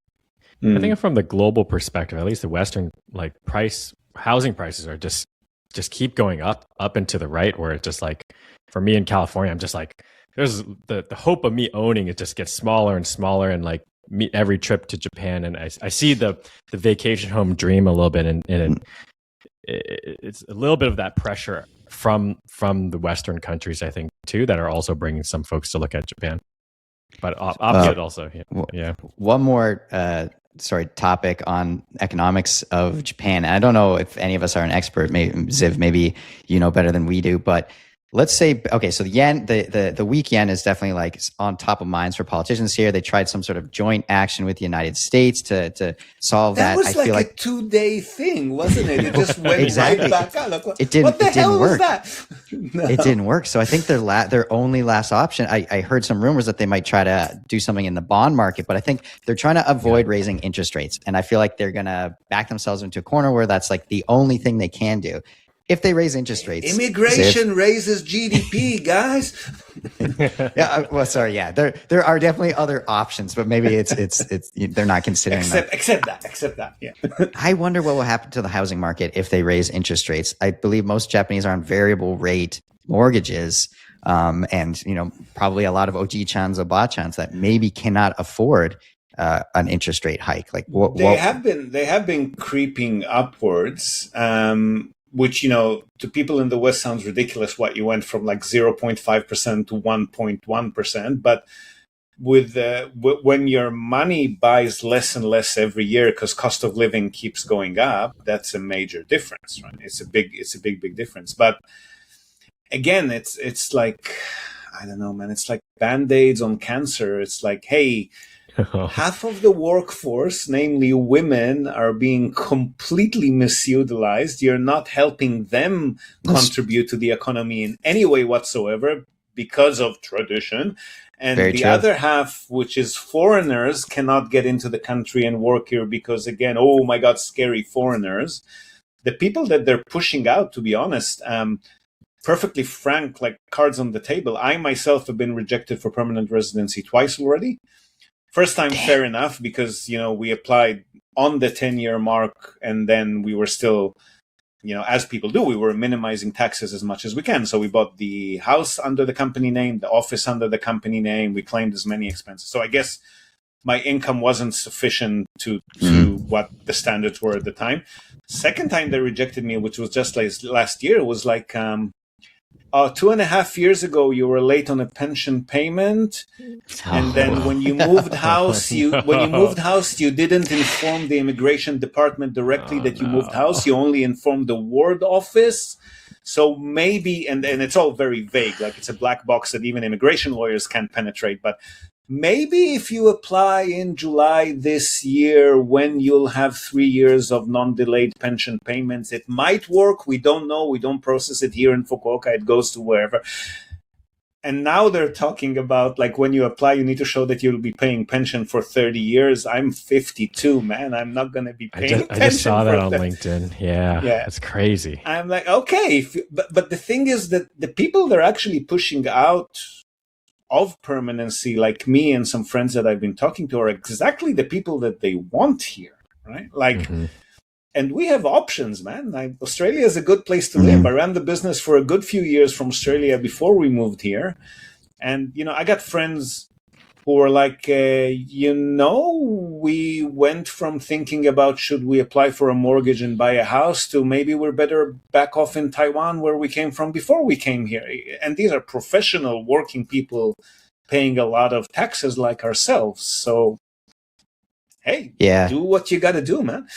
I think from the global perspective, at least the Western like price housing prices are just just keep going up, up and to the right, where it's just like for me in California, I'm just like there's the, the hope of me owning it just gets smaller and smaller, and like me every trip to Japan, and I, I see the the vacation home dream a little bit, and, and it, it, it's a little bit of that pressure from from the Western countries, I think, too, that are also bringing some folks to look at Japan. But op- opposite uh, also, yeah. Well, yeah. One more, uh, sorry, topic on economics of Japan. I don't know if any of us are an expert. Maybe, Ziv, maybe you know better than we do, but let's say, okay, so the yen, the, the, the weak yen is definitely like on top of minds for politicians here. They tried some sort of joint action with the United States to, to solve that. That was I like feel a like two-day thing, wasn't it? It just went exactly. right back out. Like, what, it didn't, what the it hell didn't work. was that? No. It didn't work. So I think their la- their only last option, I, I heard some rumors that they might try to do something in the bond market, but I think they're trying to avoid yeah. raising interest rates. And I feel like they're going to back themselves into a corner where that's like the only thing they can do. If they raise interest rates, immigration if, raises G D P, guys. yeah, well, sorry, yeah, there there are definitely other options, but maybe it's it's it's they're not considering except, that. Except that, except that, yeah. I wonder what will happen to the housing market if they raise interest rates. I believe most Japanese are on variable rate mortgages, um, and you know probably a lot of oji-chans, oba-chans that maybe cannot afford uh, an interest rate hike. Like what, they what, have been they have been creeping upwards. Um, Which, you know, to people in the West sounds ridiculous. What you went from like zero point five percent to one point one percent. But with uh, w- when your money buys less and less every year because cost of living keeps going up, that's a major difference, right? It's a big, it's a big, big difference. But again, it's it's like, I don't know, man. It's like Band-Aids on cancer. It's like, hey, half of the workforce, namely women, are being completely misutilized. You're not helping them contribute to the economy in any way whatsoever because of tradition. And Very the true. other half, which is foreigners, cannot get into the country and work here because, again, oh my God, scary foreigners. The people that they're pushing out, to be honest, um, perfectly frank, like cards on the table, I myself have been rejected for permanent residency twice already. First time, Damn. Fair enough, because, you know, we applied on the ten-year mark, and then we were still, you know, as people do, we were minimizing taxes as much as we can. So we bought the house under the company name, the office under the company name. We claimed as many expenses. So I guess my income wasn't sufficient to, to mm. what the standards were at the time. Second time they rejected me, which was just like last year, was like, um, Uh, two and a half years ago, you were late on a pension payment, and then when you moved house, you no. when you moved house, you didn't inform the immigration department directly oh, that you no. moved house. You only informed the ward office. So maybe, and and it's all very vague, like it's a black box that even immigration lawyers can't penetrate. But maybe if you apply in July this year, when you'll have three years of non-delayed pension payments, it might work. We don't know. We don't process it here in Fukuoka. It goes to wherever. And now they're talking about, like, when you apply, you need to show that you'll be paying pension for thirty years. I'm fifty-two, man. I'm not going to be paying I just, pension I just saw that on that. LinkedIn. Yeah, yeah, it's crazy. I'm like, okay. If, but, but the thing is that the people they're actually pushing out of permanency, like me and some friends that I've been talking to, are exactly the people that they want here, right? Like, mm-hmm. and we have options, man. Like, Australia is a good place to live. Mm-hmm. I ran the business for a good few years from Australia before we moved here. And, you know, I got friends who were like, uh, you know, we went from thinking about should we apply for a mortgage and buy a house to maybe we're better back off in Taiwan where we came from before we came here. And these are professional working people paying a lot of taxes like ourselves. So, hey, yeah. do what you got to do, man.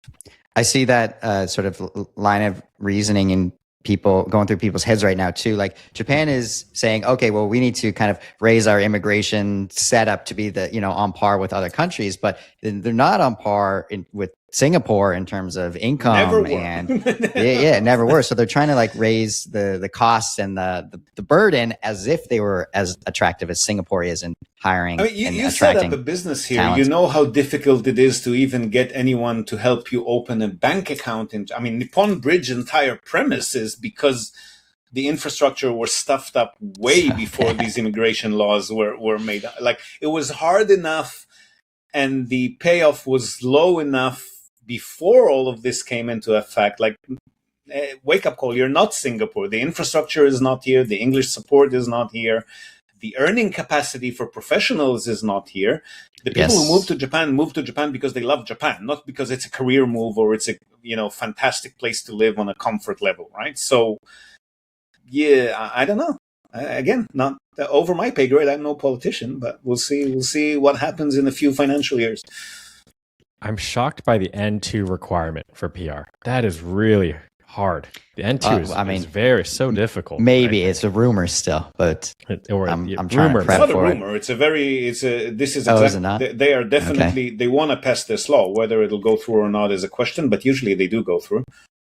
I see that uh, sort of line of reasoning in people going through people's heads right now too. Like, Japan is saying, okay, well, we need to kind of raise our immigration setup to be the, you know, on par with other countries, but they're not on par in, with Singapore in terms of income. Never and yeah, yeah, it never were. So they're trying to like raise the the costs and the, the the burden as if they were as attractive as Singapore is in hiring. I mean, you, and you set attracting up a business here. talent. You know how difficult it is to even get anyone to help you open a bank account. In, I mean, Nippon Bridge entire premise is because the infrastructure was stuffed up way before these immigration laws were, were made. Like, it was hard enough and the payoff was low enough before all of this came into effect. Like, uh, wake up call, you're not Singapore. The infrastructure is not here. The English support is not here. The earning capacity for professionals is not here. The people Yes. who move to Japan move to Japan because they love Japan, not because it's a career move or it's a, you know, fantastic place to live on a comfort level, right? So, yeah, I, I don't know. I, again, not uh, over my pay grade. I'm no politician, but we'll see. We'll see what happens in a few financial years. I'm shocked by the N two requirement for P R. That is really hard. The N two Uh, is, I mean, is very so difficult. Maybe right? it's a rumor still, but or I'm- yeah, I'm trying to rumor. prep It's not a for it. rumor. It's a very. It's a. This is Oh, is exactly. it not? They, they are definitely. They want to pass this law. Whether it'll go through or not is a question. But usually they do go through.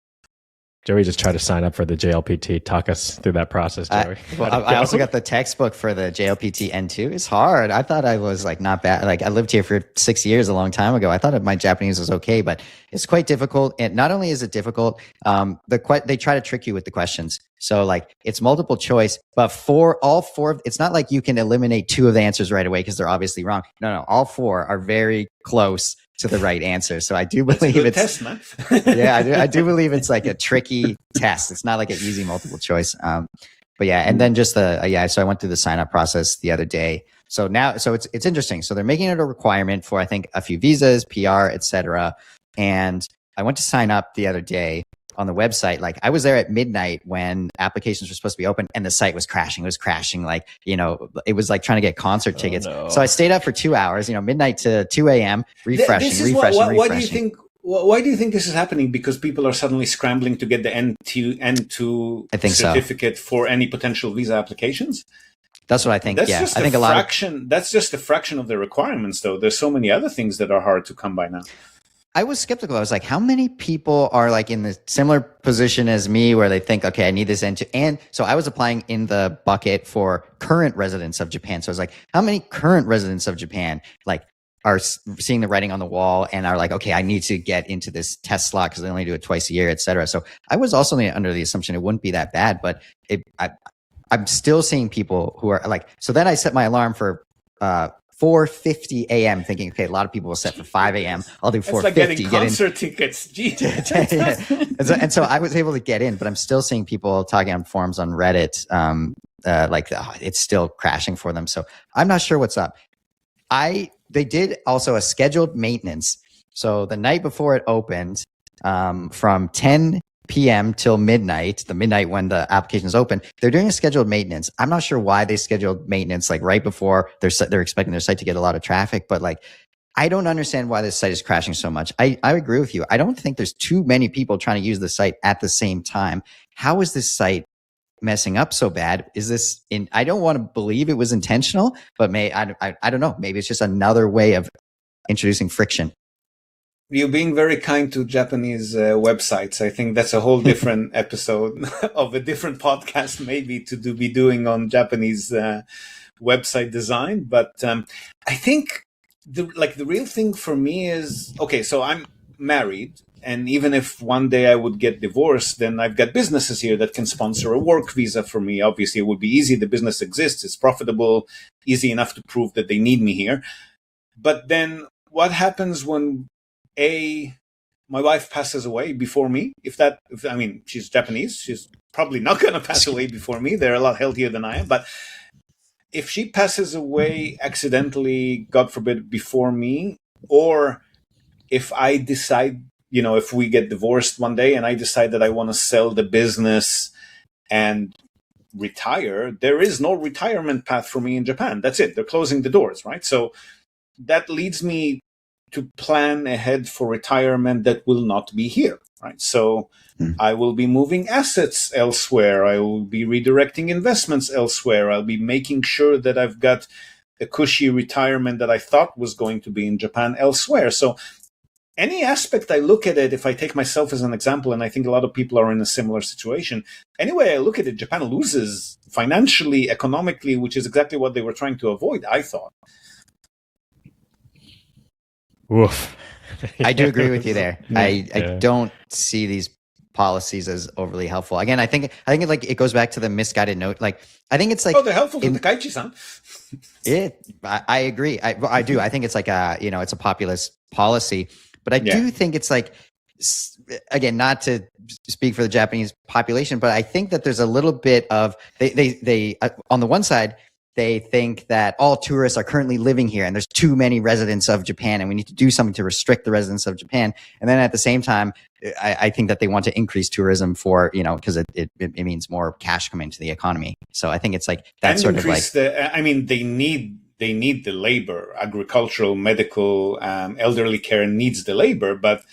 Joey just tried to sign up for the J L P T. Talk us through that process, Joey. I, well, I, I also got the textbook for the J L P T N two. It's hard. I thought I was like not bad. Like, I lived here for six years a long time ago. I thought my Japanese was okay, but it's quite difficult. And not only is it difficult, um, the que- they try to trick you with the questions. So like it's multiple choice, but for all four of, it's not like you can eliminate two of the answers right away because they're obviously wrong. No, no, all four are very close to the right answer. So I do That's a believe good it's test, man. yeah, I do, I do believe it's like a tricky test. It's not like an easy multiple choice. Um, but yeah, and then just the uh, yeah. So I went through the sign up process the other day. So now, so it's it's interesting. So they're making it a requirement for I think a few visas, P R, et cetera. And I went to sign up the other day on the website. Like I was there at midnight when applications were supposed to be open, and the site was crashing. It was crashing. Like you know, it was like trying to get concert tickets. no. So I stayed up for two hours. You know, midnight to two a.m. refreshing, This is refreshing, why, why, why refreshing. do you think? Why do you think this is happening? Because people are suddenly scrambling to get the N two N two I think so. certificate for any potential visa applications. That's what I think. That's yeah, just I think a a lot fraction. of That's just a fraction of the requirements, though. There's so many other things that are hard to come by now. I was skeptical. I was like, how many people are like in the similar position as me where they think, okay, I need this N two. And so I was applying in the bucket for current residents of Japan. So I was like, how many current residents of Japan like are seeing the writing on the wall and are like, okay, I need to get into this test slot because they only do it twice a year, et cetera. So I was also under the assumption it wouldn't be that bad, but it, I, I'm still seeing people who are like, so then I set my alarm for, uh, four fifty a.m. thinking, okay, a lot of people will set for five a.m. I'll do four fifty. It's like getting concert tickets. and, so, and so I was able to get in, but I'm still seeing people talking on forums on Reddit, um, uh, like oh, it's still crashing for them. So I'm not sure what's up. I they did also a scheduled maintenance. So the night before it opened, um, from ten p.m. till midnight, the midnight when the application is open, they're doing a scheduled maintenance. I'm not sure why they scheduled maintenance like right before they're they're expecting their site to get a lot of traffic, but like I don't understand why this site is crashing so much. I, I agree with you. I don't think there's too many people trying to use the site at the same time. How is this site messing up so bad? Is this in? I don't want to believe it was intentional, but may I I, I don't know. Maybe it's just another way of introducing friction. You're being very kind to Japanese uh, websites. I think that's a whole different episode of a different podcast, maybe to do, be doing on Japanese uh, website design. But um, I think the like the real thing for me is, okay, so I'm married, and even if one day I would get divorced, then I've got businesses here that can sponsor a work visa for me. Obviously, it would be easy. The business exists. It's profitable, easy enough to prove that they need me here. But then what happens when A, my wife passes away before me? If that, if, I mean, she's Japanese, she's probably not going to pass away before me. They're a lot healthier than I am. But if she passes away accidentally, God forbid, before me, or if I decide, you know, if we get divorced one day and I decide that I want to sell the business and retire, there is no retirement path for me in Japan. That's it. They're closing the doors, right? So that leads me to plan ahead for retirement that will not be here, right? So mm. I will be moving assets elsewhere. I will be redirecting investments elsewhere. I'll be making sure that I've got a cushy retirement that I thought was going to be in Japan elsewhere. So any aspect I look at it, if I take myself as an example, and I think a lot of people are in a similar situation, any way I look at it, Japan loses financially, economically, which is exactly what they were trying to avoid, I thought. Oof. I do agree with you there. Yeah. I, I Yeah. don't see these policies as overly helpful. Again, I think I think it like it goes back to the misguided note. Like I think it's like Oh, they're helpful to in- Takaichi-san. it. I, I agree. I I do. I think it's like a you know it's a populist policy, but I Yeah. do think it's like s- again not to speak for the Japanese population, but I think that there's a little bit of they they they uh, on the one side. They think that all tourists are currently living here and there's too many residents of Japan and we need to do something to restrict the residents of Japan. And then at the same time, I, I think that they want to increase tourism for, you know, because it, it, it means more cash coming to the economy. So I think it's like that And sort of like, increase the, I mean, they need they need the labor. Agricultural, medical, um, elderly care needs the labor. But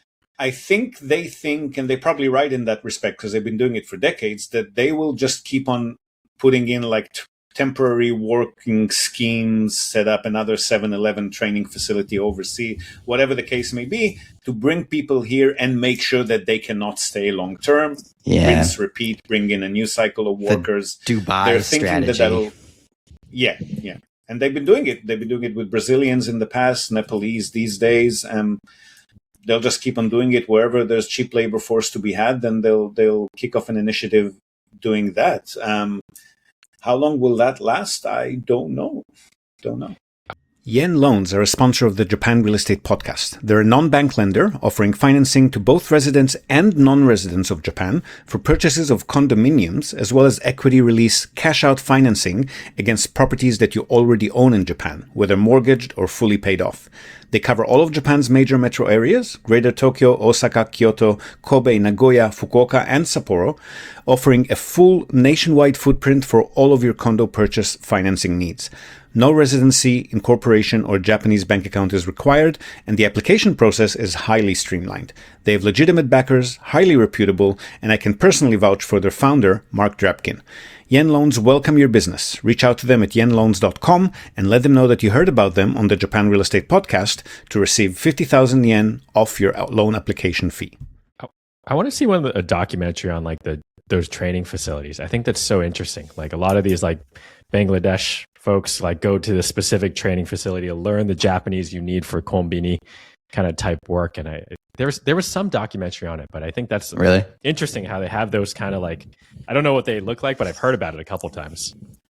I think they think, and they're probably right in that respect because they've been doing it for decades, that they will just keep on putting in like t- temporary working schemes, set up another seven eleven training facility overseas, whatever the case may be, to bring people here and make sure that they cannot stay long term. yeah, Rinse, repeat, bring in a new cycle of workers. Dubai They're thinking strategy. that that'll, yeah, yeah. And they've been doing it. They've been doing it with Brazilians in the past, Nepalese these days. Um, they'll just keep on doing it wherever there's cheap labor force to be had. Then they'll they'll kick off an initiative doing that. Um, How long will that last? I don't know. Don't know. Yen Loans are a sponsor of the Japan Real Estate Podcast. They're a non-bank lender offering financing to both residents and non-residents of Japan for purchases of condominiums, as well as equity release cash-out financing against properties that you already own in Japan, whether mortgaged or fully paid off. They cover all of Japan's major metro areas, Greater Tokyo, Osaka, Kyoto, Kobe, Nagoya, Fukuoka, and Sapporo, offering a full nationwide footprint for all of your condo purchase financing needs. No residency, incorporation, or Japanese bank account is required, and the application process is highly streamlined. They have legitimate backers, highly reputable, and I can personally vouch for their founder, Mark Drapkin. Yen Loans welcome your business. Reach out to them at yen loans dot com and let them know that you heard about them on the Japan Real Estate Podcast to receive fifty thousand yen off your loan application fee. I want to see one of the, a documentary on like the those training facilities. I think that's so interesting. Like a lot of these like Bangladesh folks like go to the specific training facility to learn the Japanese you need for konbini kind of type work. And I there was there was some documentary on it, but I think that's really interesting how they have those kind of like, I don't know what they look like, but I've heard about it a couple times.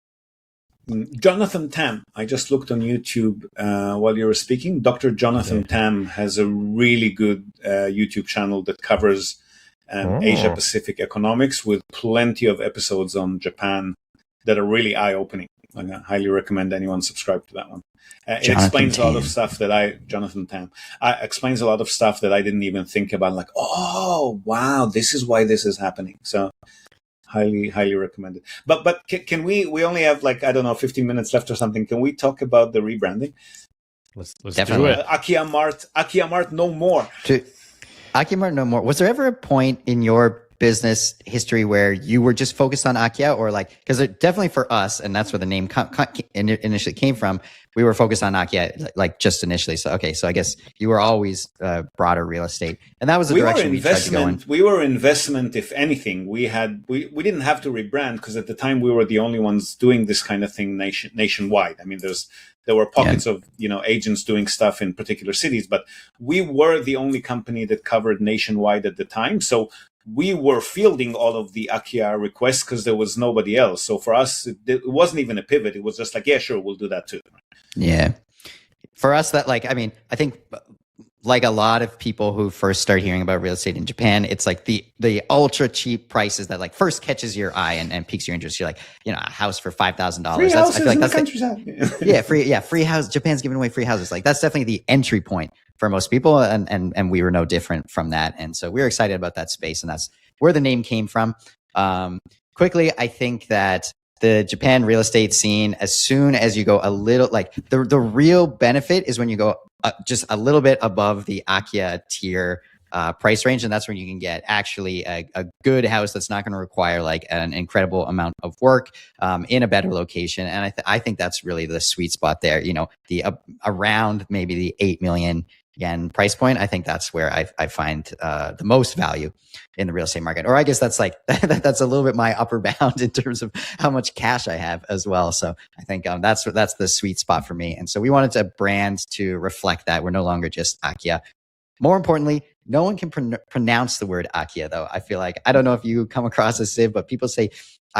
Jonathan Tam, I just looked on YouTube uh, while you were speaking. Doctor Jonathan Yeah. Tam has a really good uh, YouTube channel that covers um, Oh. Asia Pacific economics with plenty of episodes on Japan that are really eye-opening. I highly recommend anyone subscribe to that one. Uh, it Jonathan explains a lot of Tam. stuff that I, Jonathan Tam, uh, explains a lot of stuff that I didn't even think about. Like, oh, wow, this is why this is happening. So highly, highly recommended. But but can, can we, we only have like, I don't know, fifteen minutes left or something. Can we talk about the rebranding? Let's let's Definitely. do it. Uh, Akiya Mart, Akiya Mart, no more. to Akiya no more. Was there ever a point in your business history where you were just focused on Akiya, or like, because definitely for us, and that's where the name co- co- initially came from, we were focused on Akiya like just initially. So okay, so I guess you were always uh, broader real estate, and that was the We were direction we tried to go in. investment. We were investment. If anything, we had we, we didn't have to rebrand because at the time we were the only ones doing this kind of thing nation nationwide. I mean, there's there were pockets of you know agents doing stuff in particular cities, but we were the only company that covered nationwide at the time. So we were fielding all of the Akiya requests because there was nobody else. So for us, it, it wasn't even a pivot. It was just like, yeah, sure, we'll do that too. Yeah. For us, that like, I mean, I think like a lot of people who first start hearing about real estate in Japan, it's like the the ultra cheap prices that like first catches your eye and, and piques your interest. You're like, you know, a house for five thousand dollars. I feel like that's the, yeah, free, yeah, free house. Japan's giving away free houses. Like that's definitely the entry point for most people, and and and we were no different from that. And so we were excited about that space, and that's where the name came from. Um, quickly, I think that the Japan real estate scene, as soon as you go a little, like the the real benefit is when you go uh, just a little bit above the Akiya tier uh, price range, and that's when you can get actually a, a good house that's not going to require like an incredible amount of work um, in a better location. And I th- I think that's really the sweet spot there. You know, the uh, around maybe the eight million yen price point. I think that's where I I find uh, the most value in the real estate market. Or I guess that's like that's a little bit my upper bound in terms of how much cash I have as well. So I think um, that's that's the sweet spot for me. And so we wanted to brand to reflect that we're no longer just Akiya. More importantly, no one can pron- pronounce the word Akiya though. I feel like I don't know if you come across this, Ziv, but people say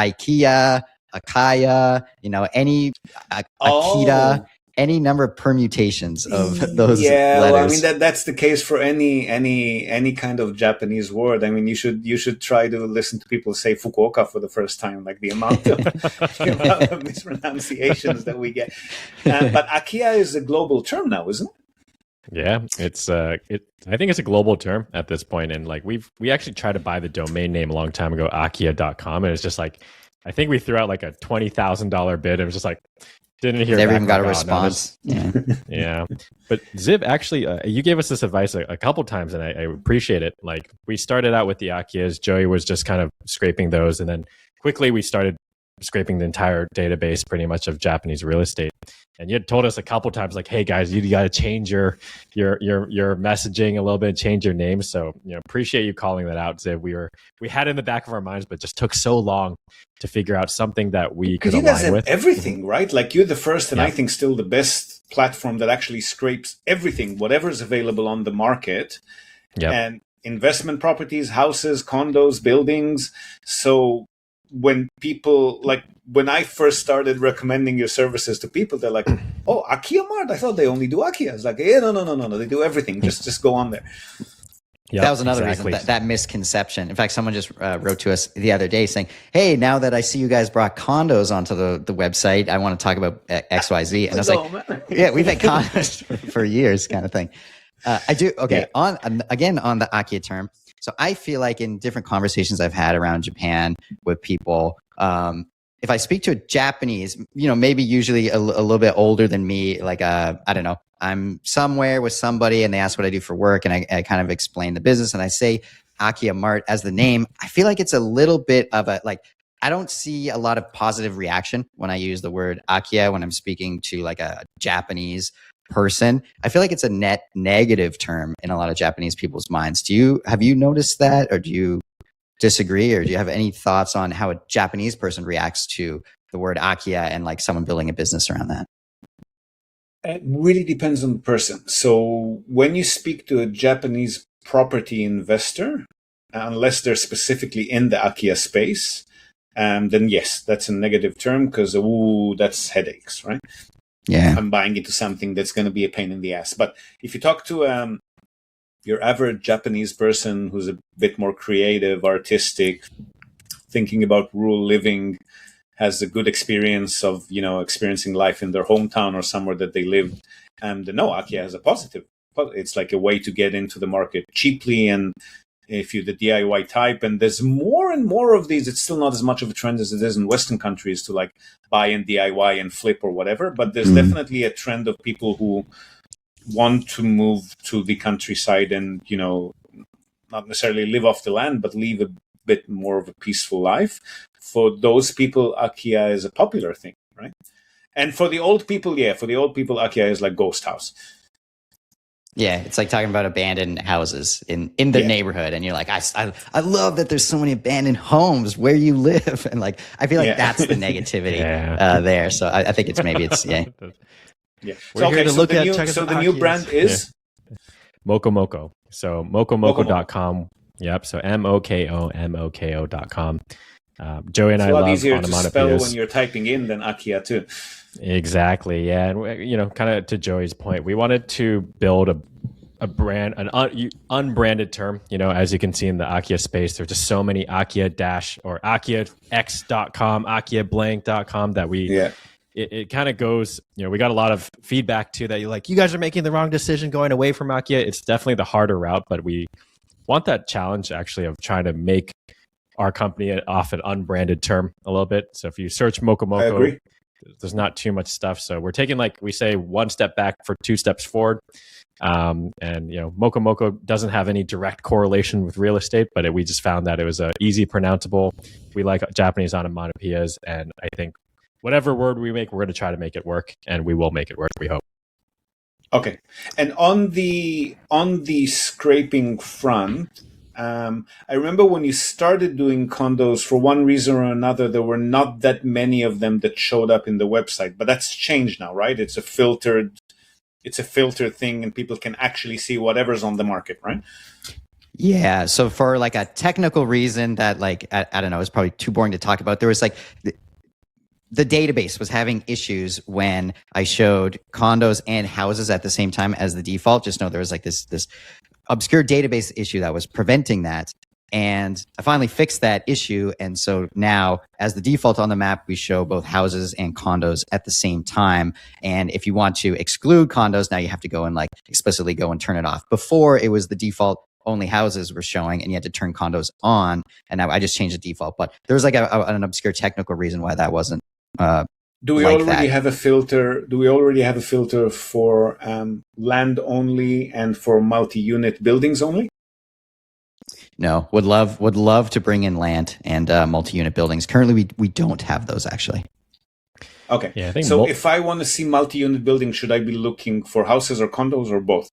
IKEA, Akaya, you know, any uh, Akita. Oh. Any number of permutations of those yeah, letters. well, I mean that that's the case for any any any kind of Japanese word. I mean, you should you should try to listen to people say Fukuoka for the first time, like the amount of, the amount of mispronunciations that we get. Uh, but Akiya is a global term now, isn't it? Yeah, it's uh, it. I think it's a global term at this point, and like we've we actually tried to buy the domain name a long time ago, Akiya dot com, and it's just like I think we threw out like a twenty thousand dollar bid. It was just like. Didn't hear. Never back even got a like, oh, response. No, yeah, yeah. But Ziv, actually, uh, you gave us this advice a, a couple times, and I, I appreciate it. Like we started out with the Akiyas. Joey was just kind of scraping those, and then quickly we started scraping the entire database, pretty much of Japanese real estate. And you had told us a couple times, like, "Hey guys, you got to change your your your your messaging a little bit, change your name." So, you know, appreciate you calling that out, Ziv. We were we had it in the back of our minds, but just took so long to figure out something that we could Because you guys align have with. everything, right? Like you're the first, and Yeah. I think still the best platform that actually scrapes everything, whatever's available on the market, Yeah. and investment properties, houses, condos, buildings. So when people like when I first started recommending your services to people, they're like, "Oh, Akiya Mart. I thought they only do Akiya." It's like, "Yeah, no, no, no, no, no. They do everything. Just just go on there." Yep, that was another exactly. reason, that, that misconception. In fact, someone just uh, wrote to us the other day saying, hey, now that I see you guys brought condos onto the, the website, I want to talk about X Y Z. And I was like, "Oh, man." yeah, we've had condos for, for years kind of thing. Uh, I do. Okay. Yeah. On um, again, on the Akiya term. So I feel like in different conversations I've had around Japan with people, um, if I speak to a Japanese, you know, maybe usually a, a little bit older than me, like, uh, I don't know, I'm somewhere with somebody and they ask what I do for work, and I, I kind of explain the business and I say Akiya Mart as the name. I feel like it's a little bit of a, like, I don't see a lot of positive reaction when I use the word Akiya when I'm speaking to like a Japanese person. I feel like it's a net negative term in a lot of Japanese people's minds. Do you have you noticed that, or do you disagree, or do you have any thoughts on how a Japanese person reacts to the word Akiya and like someone building a business around that? It really depends on the person. So when you speak to a Japanese property investor, unless they're specifically in the Akiya space, um, then yes, that's a negative term because, ooh, that's headaches, right? Yeah. I'm buying into something that's going to be a pain in the ass. But if you talk to um, your average Japanese person who's a bit more creative, artistic, thinking about rural living, has a good experience of, you know, experiencing life in their hometown or somewhere that they live, and no, Akiya has a positive. It's like a way to get into the market cheaply, and if you're the D I Y type, and there's more and more of these. It's still not as much of a trend as it is in Western countries to like buy and D I Y and flip or whatever, but there's mm. definitely a trend of people who want to move to the countryside and, you know, not necessarily live off the land, but live a bit more of a peaceful life. For those people, Akiya is a popular thing, right? And for the old people, yeah, for the old people, Akiya is like ghost house. Yeah, it's like talking about abandoned houses in, in the yeah. neighborhood. And you're like, I, I, I love that there's so many abandoned homes where you live. And like, I feel like yeah. that's the negativity yeah. uh, there. So I, I think it's maybe it's, yeah. yeah. We're so, here okay, to so look the at, new, check so the out new Akiya's. brand is? Yeah. Moko Moko. So mokomoko dot com. Yep. So M O K O M O K O dot com. Um, Joey and it's I love a lot easier to spell onomatopoeias. when you're typing in than Akiya too. Exactly. Yeah. And, you know, kind of to Joey's point, we wanted to build a a brand, an un, unbranded term. You know, as you can see in the Akiya space, there's just so many Akiya dash or Akiya X dot com, Akiya blank dot com that we, yeah. it, it kind of goes, you know, we got a lot of feedback too that you're like, you guys are making the wrong decision going away from Akiya. It's definitely the harder route, but we want that challenge actually of trying to make our company off an unbranded term a little bit. So if you search Moko Moko, there's not too much stuff. So we're taking, like we say, one step back for two steps forward. Um, and, you know, Moko Moko doesn't have any direct correlation with real estate, but it, we just found that it was a easy pronounceable. We like Japanese onomatopoeias, and I think whatever word we make, we're going to try to make it work, and we will make it work, we hope. Okay. And on the on the scraping front, um, I remember when you started doing condos, for one reason or another, there were not that many of them that showed up in the website, but that's changed now, right? It's a filtered It's a filter thing, and people can actually see whatever's on the market, right? Yeah. So for like a technical reason that like, I, I don't know, it's probably too boring to talk about. There was like, the, the database was having issues when I showed condos and houses at the same time as the default. Just know there was like this, this obscure database issue that was preventing that. And I finally fixed that issue. And so now as the default on the map, we show both houses and condos at the same time. And if you want to exclude condos, now you have to go and like explicitly go and turn it off. Before it was the default, only houses were showing and you had to turn condos on. And now I just changed the default, but there was like a, a, an obscure technical reason why that wasn't uh, Do we like already that. have a filter? Do we already have a filter for um, land only and for multi-unit buildings only? No, would love would love to bring in land and uh, multi-unit buildings. Currently, we we don't have those actually. Okay. Yeah, I think so mul- if I want to see multi-unit buildings, should I be looking for houses or condos or both?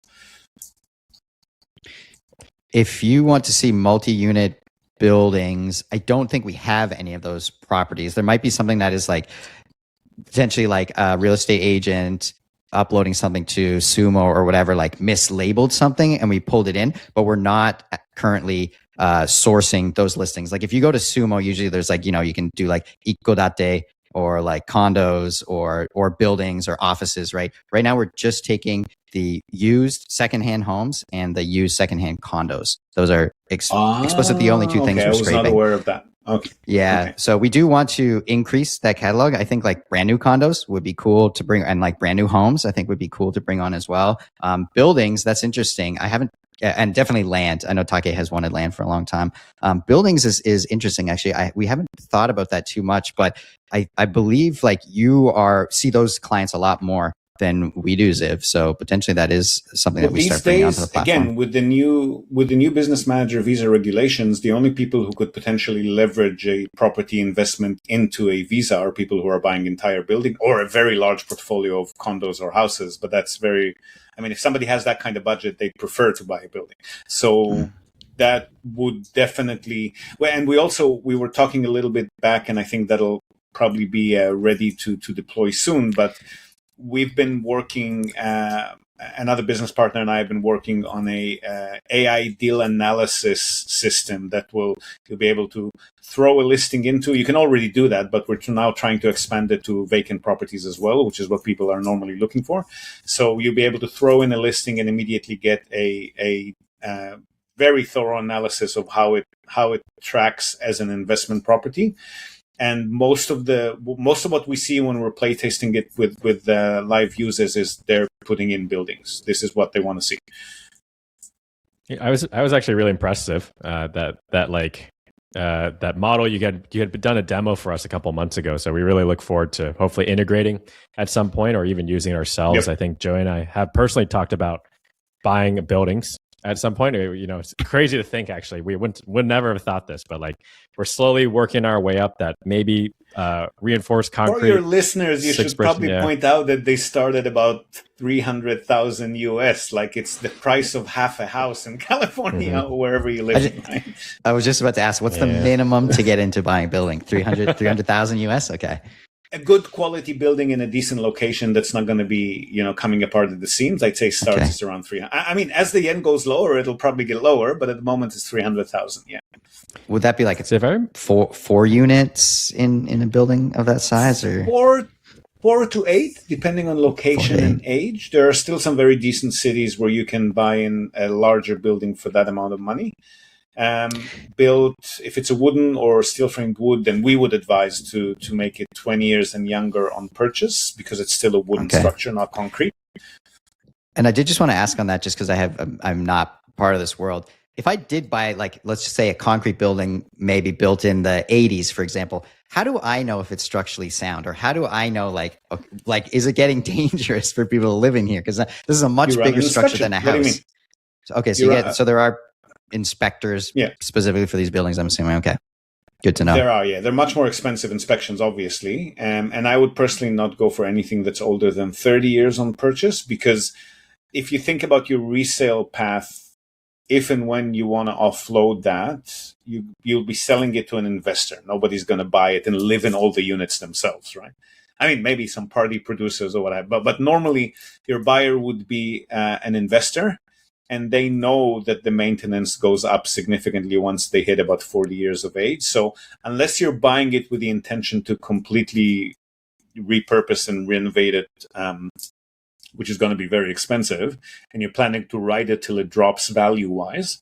If you want to see multi-unit buildings, I don't think we have any of those properties. There might be something that is like potentially like a real estate agent uploading something to Sumo or whatever, like mislabeled something and we pulled it in, but we're not currently uh, sourcing those listings. Like if you go to Sumo, usually there's like, you know, you can do like ikodate or like condos or or buildings or offices, right? Right now we're just taking the used secondhand homes and the used secondhand condos. Those are ex- ah, explicitly the only two things okay, we're I was scraping. not aware of that. Okay. Yeah. Okay. So we do want to increase that catalog. I think like brand new condos would be cool to bring, and like brand new homes, I think would be cool to bring on as well. Um, buildings, that's interesting. I haven't, and definitely land. I know Take has wanted land for a long time. Um, buildings is, is interesting. Actually, I, we haven't thought about that too much, but I, I believe like you are, see those clients a lot more than we do, Ziv. So potentially that is something Well, that we these start bringing onto days, the platform. again, with the new with the new business manager visa regulations, the only people who could potentially leverage a property investment into a visa are people who are buying entire building or a very large portfolio of condos or houses. But that's very, I mean, if somebody has that kind of budget, they prefer to buy a building. So mm. that would definitely. Well, and we also we were talking a little bit back, and I think that'll probably be uh, ready to to deploy soon, but. We've been working, uh, another business partner and I have been working on a uh, A I deal analysis system that will you'll be able to throw a listing into. You can already do that, but we're now trying to expand it to vacant properties as well, which is what people are normally looking for. So you'll be able to throw in a listing and immediately get a a uh, very thorough analysis of how it how it tracks as an investment property. And most of the most of what we see when we're playtesting it with with uh, live users is they're putting in buildings. This is what they want to see. I was I was actually really impressive uh, that that like uh, that model you had you had done a demo for us a couple months ago. So we really look forward to hopefully integrating at some point or even using it ourselves. Yep. I think Joey and I have personally talked about buying buildings. At some point, you know, it's crazy to think. Actually, we wouldn't would never have thought this, but like we're slowly working our way up. That maybe uh, reinforced concrete. For your listeners, you should probably yeah. point out that they started about three hundred thousand U S. Like it's the price of half a house in California mm-hmm. or wherever you live. I, just, I was just about to ask, what's yeah. the minimum to get into buying a building? three hundred thousand U S. Okay. A good quality building in a decent location that's not going to be, you know, coming apart at the seams. I'd say starts okay. is around three hundred. I mean, as the yen goes lower, it'll probably get lower, but at the moment it's three hundred thousand. Yeah. Would that be like it's four four units in, in a building of that size, or four four to eight, depending on location and age? There are still some very decent cities where you can buy in a larger building for that amount of money. Um, built, if it's a wooden or steel framed wood, then we would advise to to make it twenty years and younger on purchase because it's still a wooden okay. structure, not concrete. And I did just want to ask on that, just because I have I'm, I'm not part of this world. If I did buy, like, let's just say a concrete building, maybe built in the eighties, for example, how do I know if it's structurally sound, or how do I know, like, like is it getting dangerous for people to live in here? Because this is a much bigger structure than a house. So, okay, so you get, so there are inspectors yeah. specifically for these buildings, I'm assuming. Okay, good to know. There are, yeah. They're much more expensive inspections, obviously. Um, and I would personally not go for anything that's older than thirty years on purchase, because if you think about your resale path, if and when you want to offload that, you, you'll be selling it to an investor. Nobody's going to buy it and live in all the units themselves, right? I mean, maybe some party producers or whatever, but, but normally your buyer would be uh, an investor. And they know that the maintenance goes up significantly once they hit about forty years of age. So unless you're buying it with the intention to completely repurpose and renovate it, um, which is going to be very expensive, and you're planning to ride it till it drops value-wise,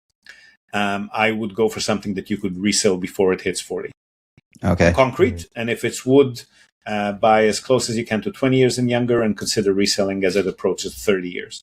um, I would go for something that you could resell before it hits forty. Okay. Concrete. Mm-hmm. And if it's wood, uh, buy as close as you can to twenty years and younger, and consider reselling as it approaches thirty years.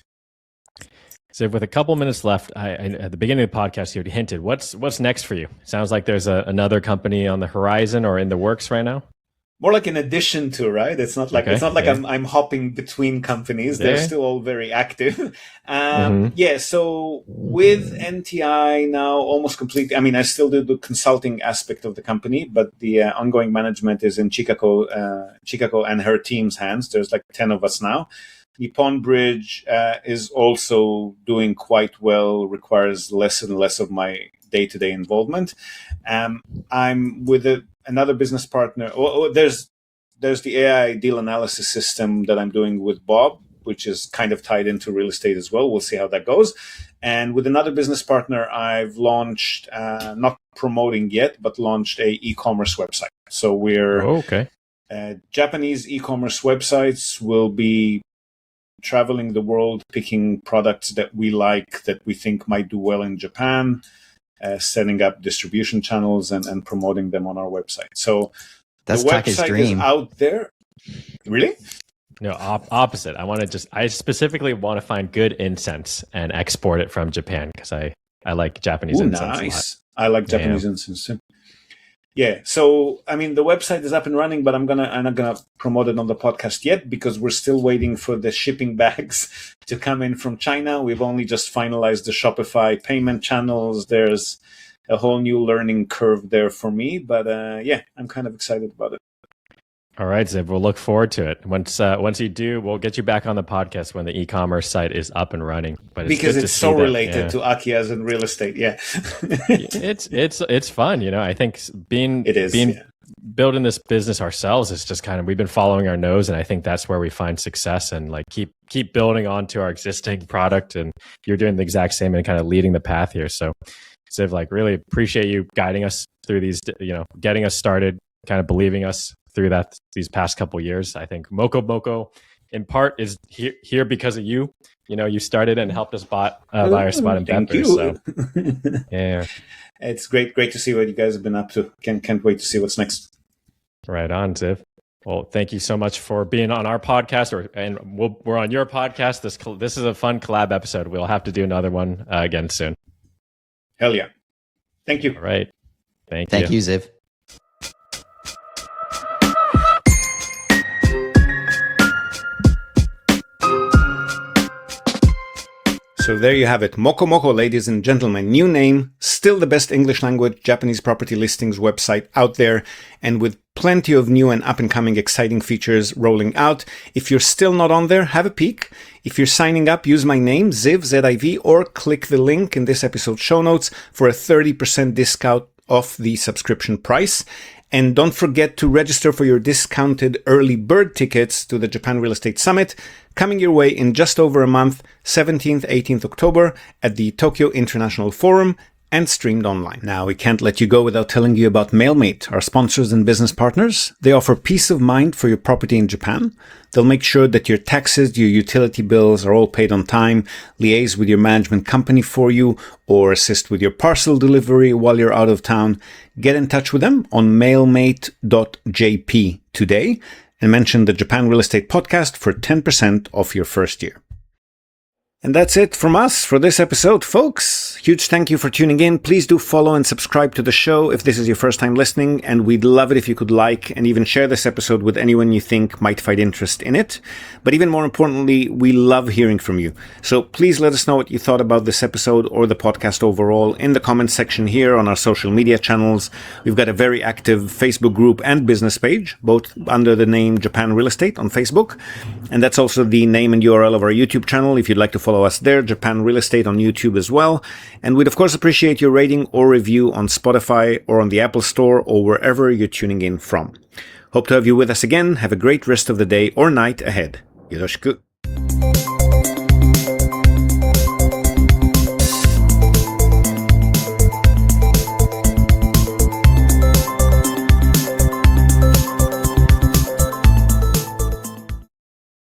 So with a couple minutes left, I, I, at the beginning of the podcast, you had hinted, what's what's next for you? Sounds like there's a, another company on the horizon or in the works right now. More like an addition to, right? It's not like okay, it's not like yeah. I'm I'm hopping between companies. They're yeah. still all very active. Um, mm-hmm. Yeah. So with N T I now almost completely. I mean, I still do the consulting aspect of the company, but the uh, ongoing management is in Chikako, uh, Chikako and her team's hands. There's like ten of us now. Nippon Bridge uh, is also doing quite well, requires less and less of my day-to-day involvement. Um, I'm with a, another business partner. Oh, oh, there's there's the A I deal analysis system that I'm doing with Bob, which is kind of tied into real estate as well. We'll see how that goes. And with another business partner, I've launched, uh, not promoting yet, but launched a e-commerce website. So we're oh, okay. Uh, Japanese e-commerce websites will be traveling the world, picking products that we like, that we think might do well in Japan, uh, setting up distribution channels and, and promoting them on our website. So that's the website dream. is out there. Really? No, op- opposite. I want to just, I specifically want to find good incense and export it from Japan because I, I like Japanese Ooh, incense nice. a lot. I like Japanese yeah. incense too. Yeah, so I mean the website is up and running, but I'm gonna I'm not gonna promote it on the podcast yet because we're still waiting for the shipping bags to come in from China. We've only just finalized the Shopify payment channels. There's a whole new learning curve there for me, but uh, yeah, I'm kind of excited about it. All right, Ziv, we'll look forward to it. Once uh, once you do, we'll get you back on the podcast when the e-commerce site is up and running. But it's because good it's to so see that, related yeah. to Akias and real estate, yeah. it's it's it's fun, you know. I think being It is, being yeah. building this business ourselves is just kind of we've been following our nose, and I think that's where we find success and like keep keep building onto our existing product. And you're doing the exact same and kind of leading the path here. So, Ziv, like really appreciate you guiding us through these, you know, getting us started, kind of believing us through that these past couple years. I think Moco Moco in part is here, here because of you. You know, you started and helped us bot, uh, buy our spot in Thank Denver. you. So yeah, It's great, great to see what you guys have been up to. Can't can't wait to see what's next. right on, Ziv. Well, thank you so much for being on our podcast, or and we'll, we're on your podcast. This this is a fun collab episode. We'll have to do another one uh, again soon. Hell yeah! Thank you. All right, thank, Thank you. you, Ziv. So there you have it. Moco Moco, ladies and gentlemen. New name, still the best English language Japanese property listings website out there, and with plenty of new and up-and-coming exciting features rolling out. If you're still not on there, have a peek. If you're signing up, use my name, Ziv, Z I V, or click the link in this episode's show notes for a thirty percent discount off the subscription price. And don't forget to register for your discounted early bird tickets to the Japan Real Estate Summit, coming your way in just over a month, seventeenth, eighteenth October, at the Tokyo International Forum, and streamed online. Now, we can't let you go without telling you about MailMate, our sponsors and business partners. They offer peace of mind for your property in Japan. They'll make sure that your taxes, your utility bills are all paid on time, liaise with your management company for you, or assist with your parcel delivery while you're out of town. Get in touch with them on mailmate dot j p today and mention the Japan Real Estate Podcast for ten percent off your first year. And that's it from us for this episode, folks. Huge thank you for tuning in. Please do follow and subscribe to the show if this is your first time listening, and we'd love it if you could like and even share this episode with anyone you think might find interest in it. But even more importantly, we love hearing from you. So please let us know what you thought about this episode or the podcast overall in the comments section here on our social media channels. We've got a very active Facebook group and business page, both under the name Japan Real Estate on Facebook. And that's also the name and U R L of our YouTube channel if you'd like to follow us there, Japan Real Estate on YouTube as well. And we'd of course appreciate your rating or review on Spotify or on the Apple Store or wherever you're tuning in from. Hope to have you with us again. Have a great rest of the day or night ahead. Yoroshiku.